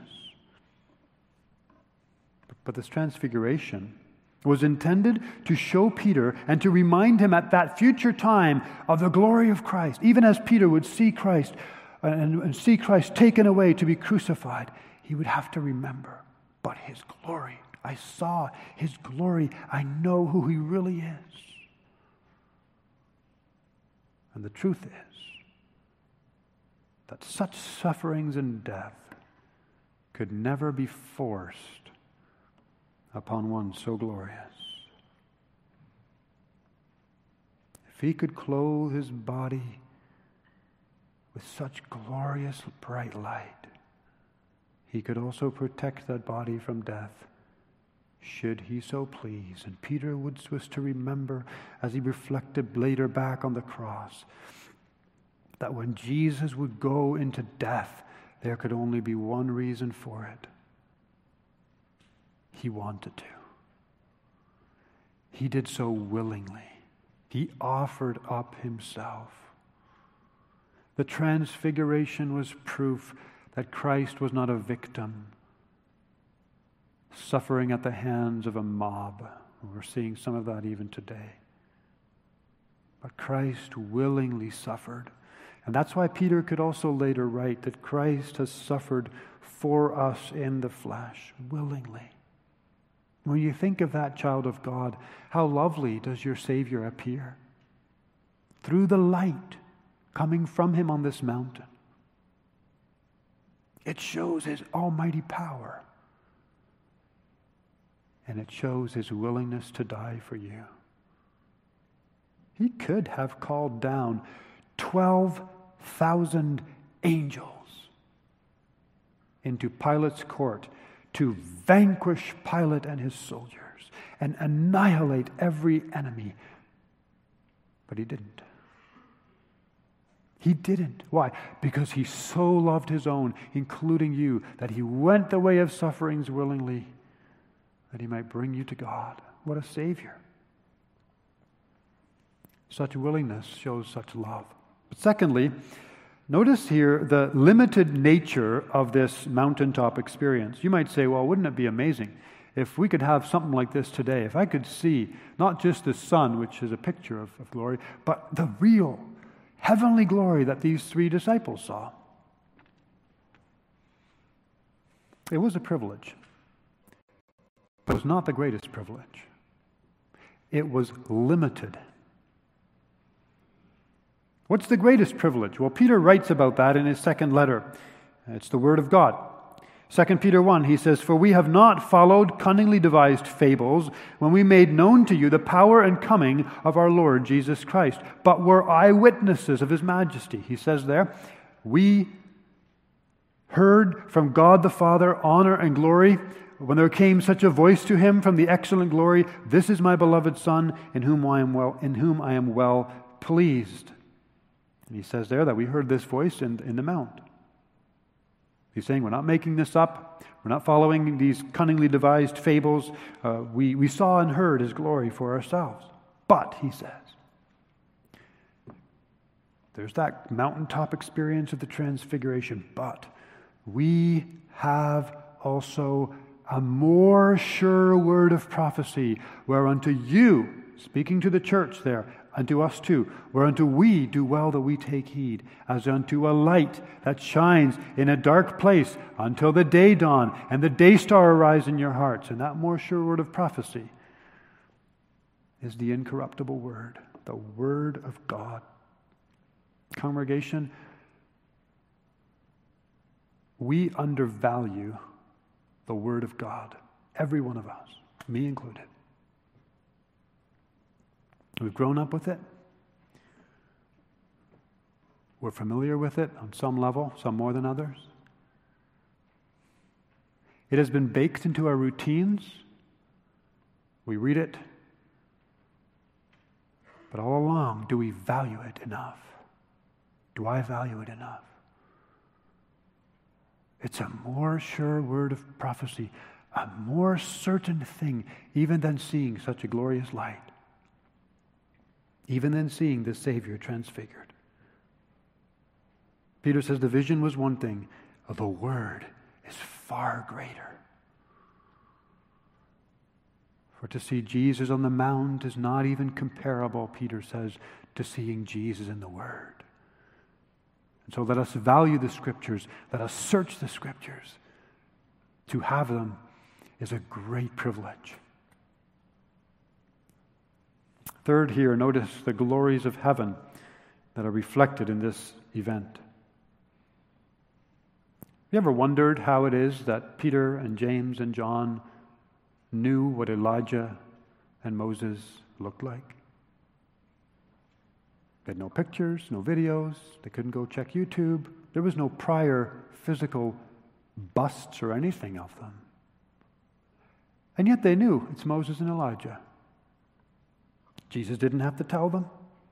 But this transfiguration was intended to show Peter and to remind him at that future time of the glory of Christ. Even as Peter would see Christ and see Christ taken away to be crucified, he would have to remember, but his glory, I saw his glory, I know who he really is. And the truth is that such sufferings and death could never be forced upon one so glorious. If he could clothe his body with such glorious bright light, he could also protect that body from death, should he so please. And Peter was to remember, as he reflected later back on the cross, that when Jesus would go into death, there could only be one reason for it. He wanted to. He did so willingly. He offered up himself. The transfiguration was proof that Christ was not a victim, suffering at the hands of a mob. We're seeing some of that even today. But Christ willingly suffered. And that's why Peter could also later write that Christ has suffered for us in the flesh, willingly. When you think of that, child of God, how lovely does your Savior appear? Through the light coming from him on this mountain. It shows his almighty power. And it shows his willingness to die for you. He could have called down 12,000 angels into Pilate's court to vanquish Pilate and his soldiers and annihilate every enemy. But he didn't. He didn't. Why? Because he so loved his own, including you, that he went the way of sufferings willingly, that he might bring you to God. What a Savior. Such willingness shows such love. But secondly, notice here the limited nature of this mountaintop experience. You might say, well, wouldn't it be amazing if we could have something like this today? If I could see not just the sun, which is a picture of glory, but the real heavenly glory that these three disciples saw. It was a privilege, but it was not the greatest privilege. It was limited. What's the greatest privilege? Well, Peter writes about that in his second letter. It's the Word of God. 2 Peter 1, he says, "For we have not followed cunningly devised fables when we made known to you the power and coming of our Lord Jesus Christ, but were eyewitnesses of His majesty." He says there, we heard from God the Father honor and glory when there came such a voice to Him from the excellent glory, "This is my beloved Son, in whom I am well pleased." And he says there that we heard this voice in the mount. He's saying we're not making this up. We're not following these cunningly devised fables. We saw and heard His glory for ourselves. But, he says, there's that mountaintop experience of the transfiguration, but we have also a more sure word of prophecy, whereunto you, speaking to the church there, unto us too, whereunto we do well that we take heed, as unto a light that shines in a dark place until the day dawn and the day star arise in your hearts. And that more sure word of prophecy is the incorruptible word, the Word of God. Congregation, we undervalue the Word of God, every one of us, me included. We've grown up with it. We're familiar with it on some level, some more than others. It has been baked into our routines. We read it. But all along, do we value it enough? Do I value it enough? It's a more sure word of prophecy, a more certain thing, even than seeing such a glorious light. Even than seeing the Savior transfigured. Peter says the vision was one thing, the Word is far greater. For to see Jesus on the mount is not even comparable, Peter says, to seeing Jesus in the Word. And so let us value the Scriptures, let us search the Scriptures. To have them is a great privilege. Third here, notice the glories of heaven that are reflected in this event. Have you ever wondered how it is that Peter and James and John knew what Elijah and Moses looked like? They had no pictures, no videos. They couldn't go check YouTube. There was no prior physical busts or anything of them. And yet they knew it's Moses and Elijah. Jesus didn't have to tell them.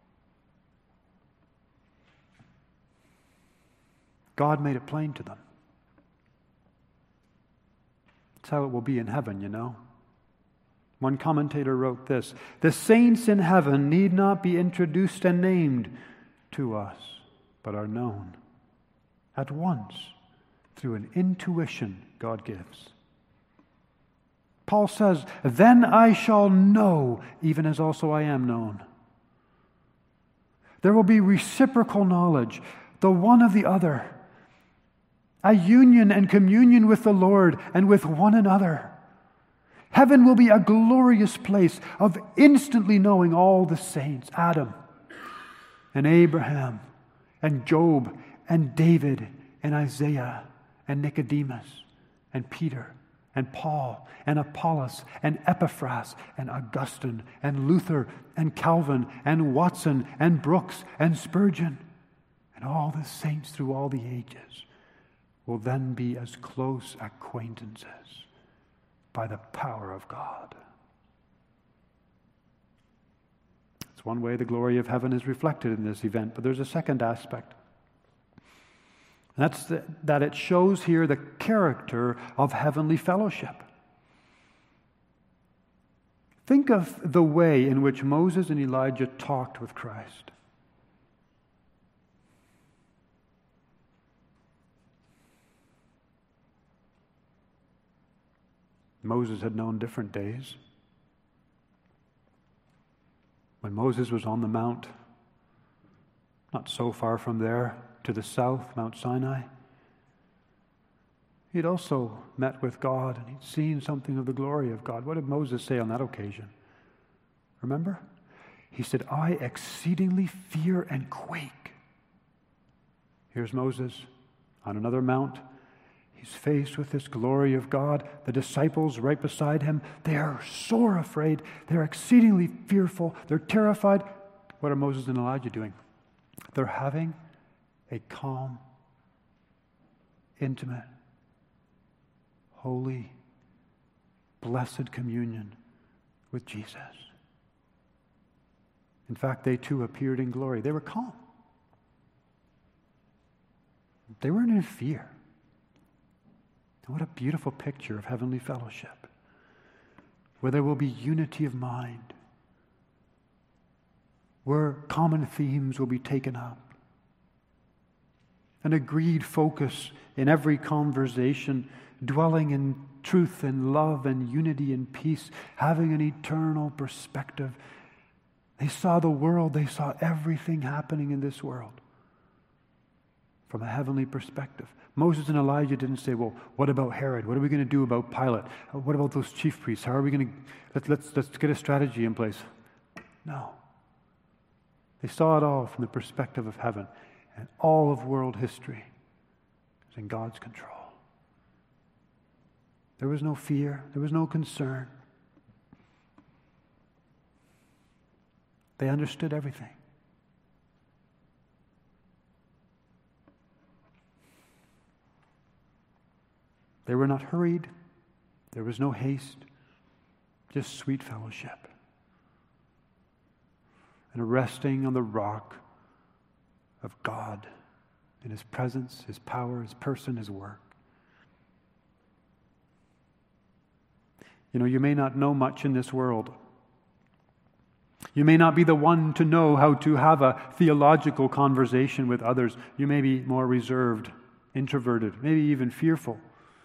God made it plain to them. That's how it will be in heaven, you know. One commentator wrote this: "The saints in heaven need not be introduced and named to us, but are known at once through an intuition God gives." Paul says, "Then I shall know, even as also I am known." There will be reciprocal knowledge, the one of the other, a union and communion with the Lord and with one another. Heaven will be a glorious place of instantly knowing all the saints, Adam and Abraham and Job and David and Isaiah and Nicodemus and Peter and Paul and Apollos and Epaphras and Augustine and Luther and Calvin and Watson and Brooks and Spurgeon and all the saints through all the ages will then be as close acquaintances by the power of God. It's one way the glory of heaven is reflected in this event, but there's a second aspect. And that's that it shows here the character of heavenly fellowship. Think of the way in which Moses and Elijah talked with Christ. Moses had known different days. When Moses was on the mount, not so far from there, to the south, Mount Sinai, he'd also met with God and he'd seen something of the glory of God. What did Moses say on that occasion? Remember? He said, I exceedingly fear and quake. Here's Moses on another mount. He's faced with this glory of God. The disciples right beside him, they are sore afraid. They're exceedingly fearful. They're terrified. What are Moses and Elijah doing? They're having a calm, intimate, holy, blessed communion with Jesus. In fact, they too appeared in glory. They were calm. They weren't in fear. What a beautiful picture of heavenly fellowship, where there will be unity of mind, where common themes will be taken up, an agreed focus in every conversation, dwelling in truth and love and unity and peace, having an eternal perspective. They saw the world, they saw everything happening in this world from a heavenly perspective. Moses and Elijah didn't say, well, what about Herod? What are we going to do about Pilate? What about those chief priests? How are we going to, let's get a strategy in place. No. They saw it all from the perspective of heaven. And all of world history is in God's control. There was no fear. There was no concern. They understood everything. They were not hurried. There was no haste. Just sweet fellowship. And resting on the rock of God in His presence, His power, His person, His work. You know, you may not know much in this world. You may not be the one to know how to have a theological conversation with others. You may be more reserved, introverted, maybe even fearful.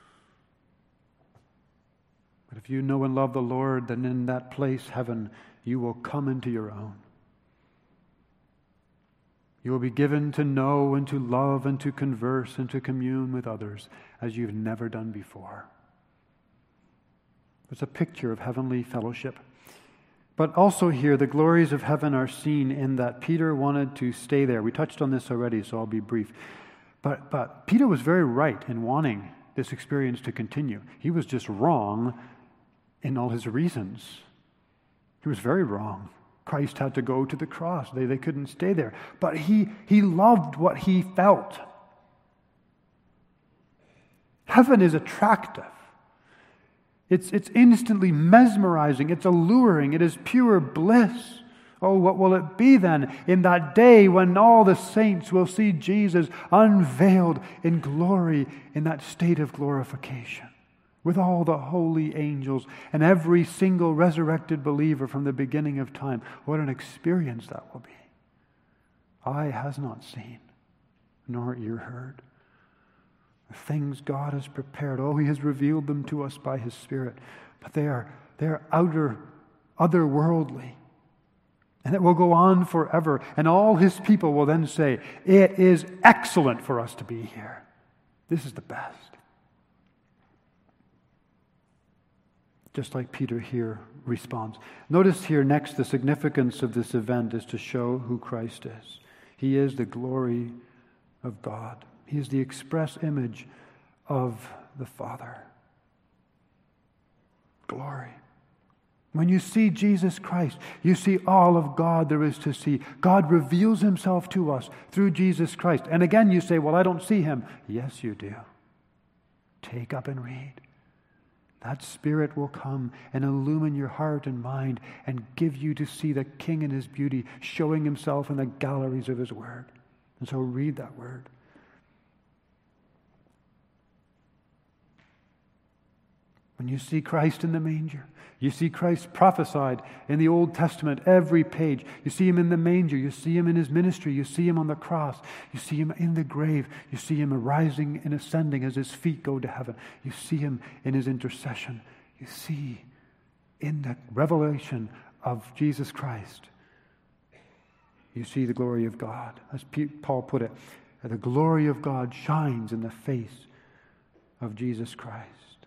But if you know and love the Lord, then in that place, heaven, you will come into your own. You will be given to know and to love and to converse and to commune with others as you've never done before. It's a picture of heavenly fellowship. But also here, the glories of heaven are seen in that Peter wanted to stay there. We touched on this already, so I'll be brief. But Peter was very right in wanting this experience to continue. He was just wrong in all his reasons. He was very wrong. Christ had to go to the cross. They couldn't stay there. But he loved what he felt. Heaven is attractive. It's instantly mesmerizing. It's alluring. It is pure bliss. Oh, what will it be then in that day when all the saints will see Jesus unveiled in glory in that state of glorification with all the holy angels and every single resurrected believer from the beginning of time? What an experience that will be. Eye has not seen, nor ear heard. The things God has prepared, He has revealed them to us by His Spirit. But they are otherworldly. And it will go on forever. And all His people will then say, it is excellent for us to be here. This is the best. Just like Peter here responds. Notice here next, the significance of this event is to show who Christ is. He is the glory of God. He is the express image of the Father. Glory. When you see Jesus Christ, you see all of God there is to see. God reveals Himself to us through Jesus Christ. And again you say, well, I don't see Him. Yes, you do. Take up and read. That Spirit will come and illumine your heart and mind and give you to see the King in His beauty, showing Himself in the galleries of His Word. And so read that Word. When you see Christ in the manger, you see Christ prophesied in the Old Testament, every page. You see him in the manger. You see him in his ministry. You see him on the cross. You see him in the grave. You see him arising and ascending as his feet go to heaven. You see him in his intercession. You see in the revelation of Jesus Christ, you see the glory of God. As Paul put it, the glory of God shines in the face of Jesus Christ.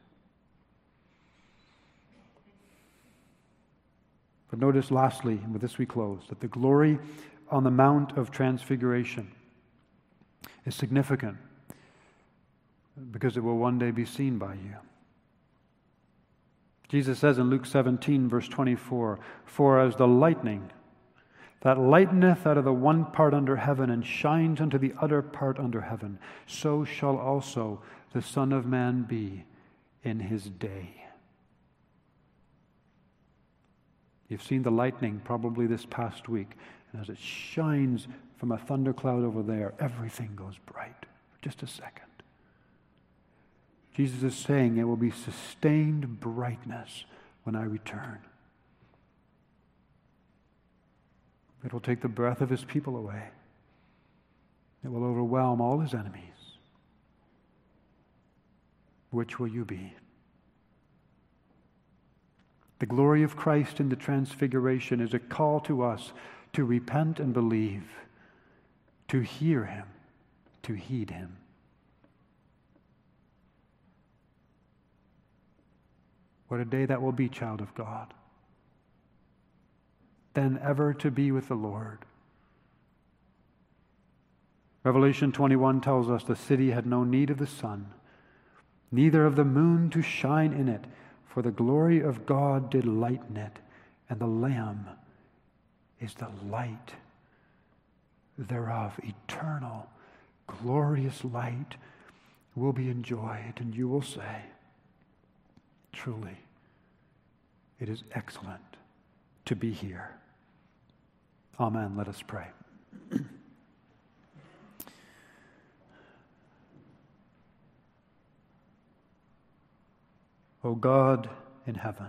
But notice lastly, and with this we close, that the glory on the Mount of Transfiguration is significant because it will one day be seen by you. Jesus says in Luke 17, verse 24, "For as the lightning that lighteneth out of the one part under heaven and shines unto the other part under heaven, so shall also the Son of Man be in his day." You've seen the lightning probably this past week, and as it shines from a thundercloud over there, everything goes bright for just a second. Jesus is saying it will be sustained brightness when I return. It will take the breath of his people away. It will overwhelm all his enemies. Which will you be? The glory of Christ in the Transfiguration is a call to us to repent and believe, to hear him, to heed him. What a day that will be, child of God. Then ever to be with the Lord. Revelation 21 tells us the city had no need of the sun, neither of the moon to shine in it, for the glory of God did lighten it, and the Lamb is the light thereof. Eternal, glorious light will be enjoyed, and you will say, truly, it is excellent to be here. Amen. Let us pray. O God in heaven,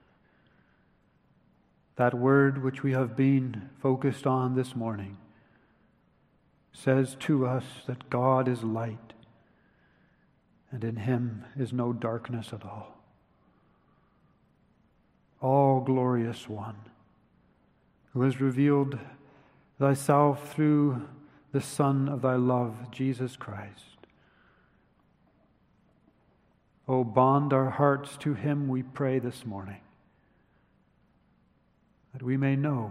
that word which we have been focused on this morning says to us that God is light, and in him is no darkness at all. All glorious one, who has revealed thyself through the Son of thy love, Jesus Christ. O bond our hearts to him, we pray this morning, that we may know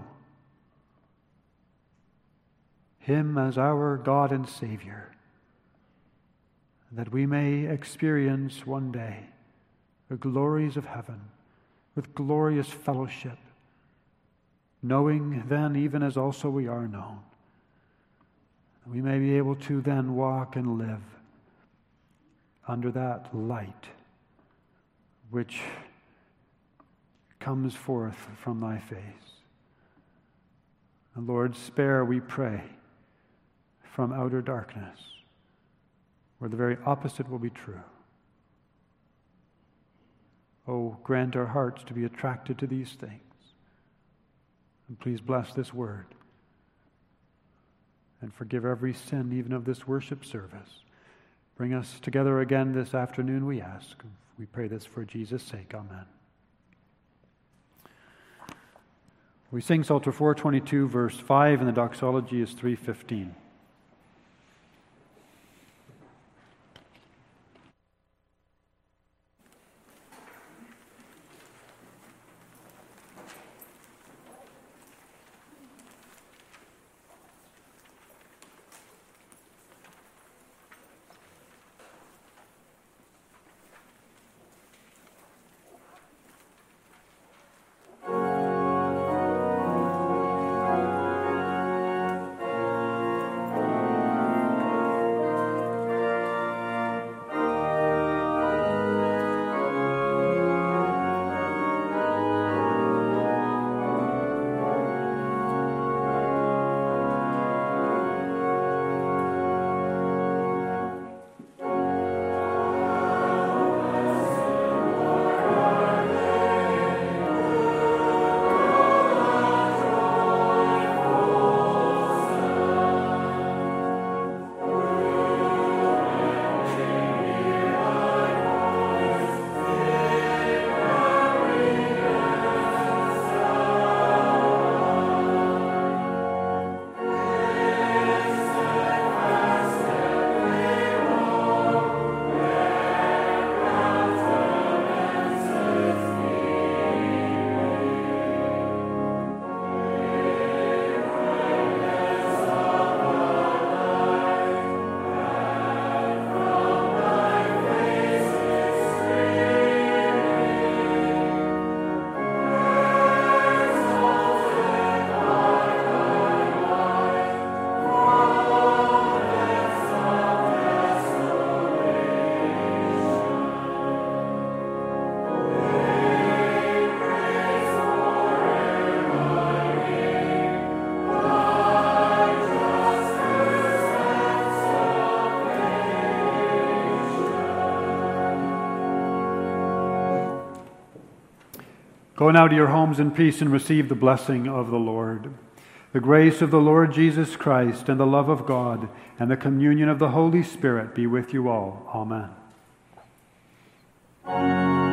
him as our God and Savior, that we may experience one day the glories of heaven with glorious fellowship, knowing then, even as also we are known, we may be able to then walk and live under that light which comes forth from thy face. And Lord, spare, we pray, from outer darkness, where the very opposite will be true. Oh, grant our hearts to be attracted to these things. And please bless this word. And forgive every sin, even of this worship service. Bring us together again this afternoon, we ask. We pray this for Jesus' sake. Amen. We sing Psalter 422, verse 5, and the doxology is 315. Go now to your homes in peace and receive the blessing of the Lord. The grace of the Lord Jesus Christ and the love of God and the communion of the Holy Spirit be with you all. Amen.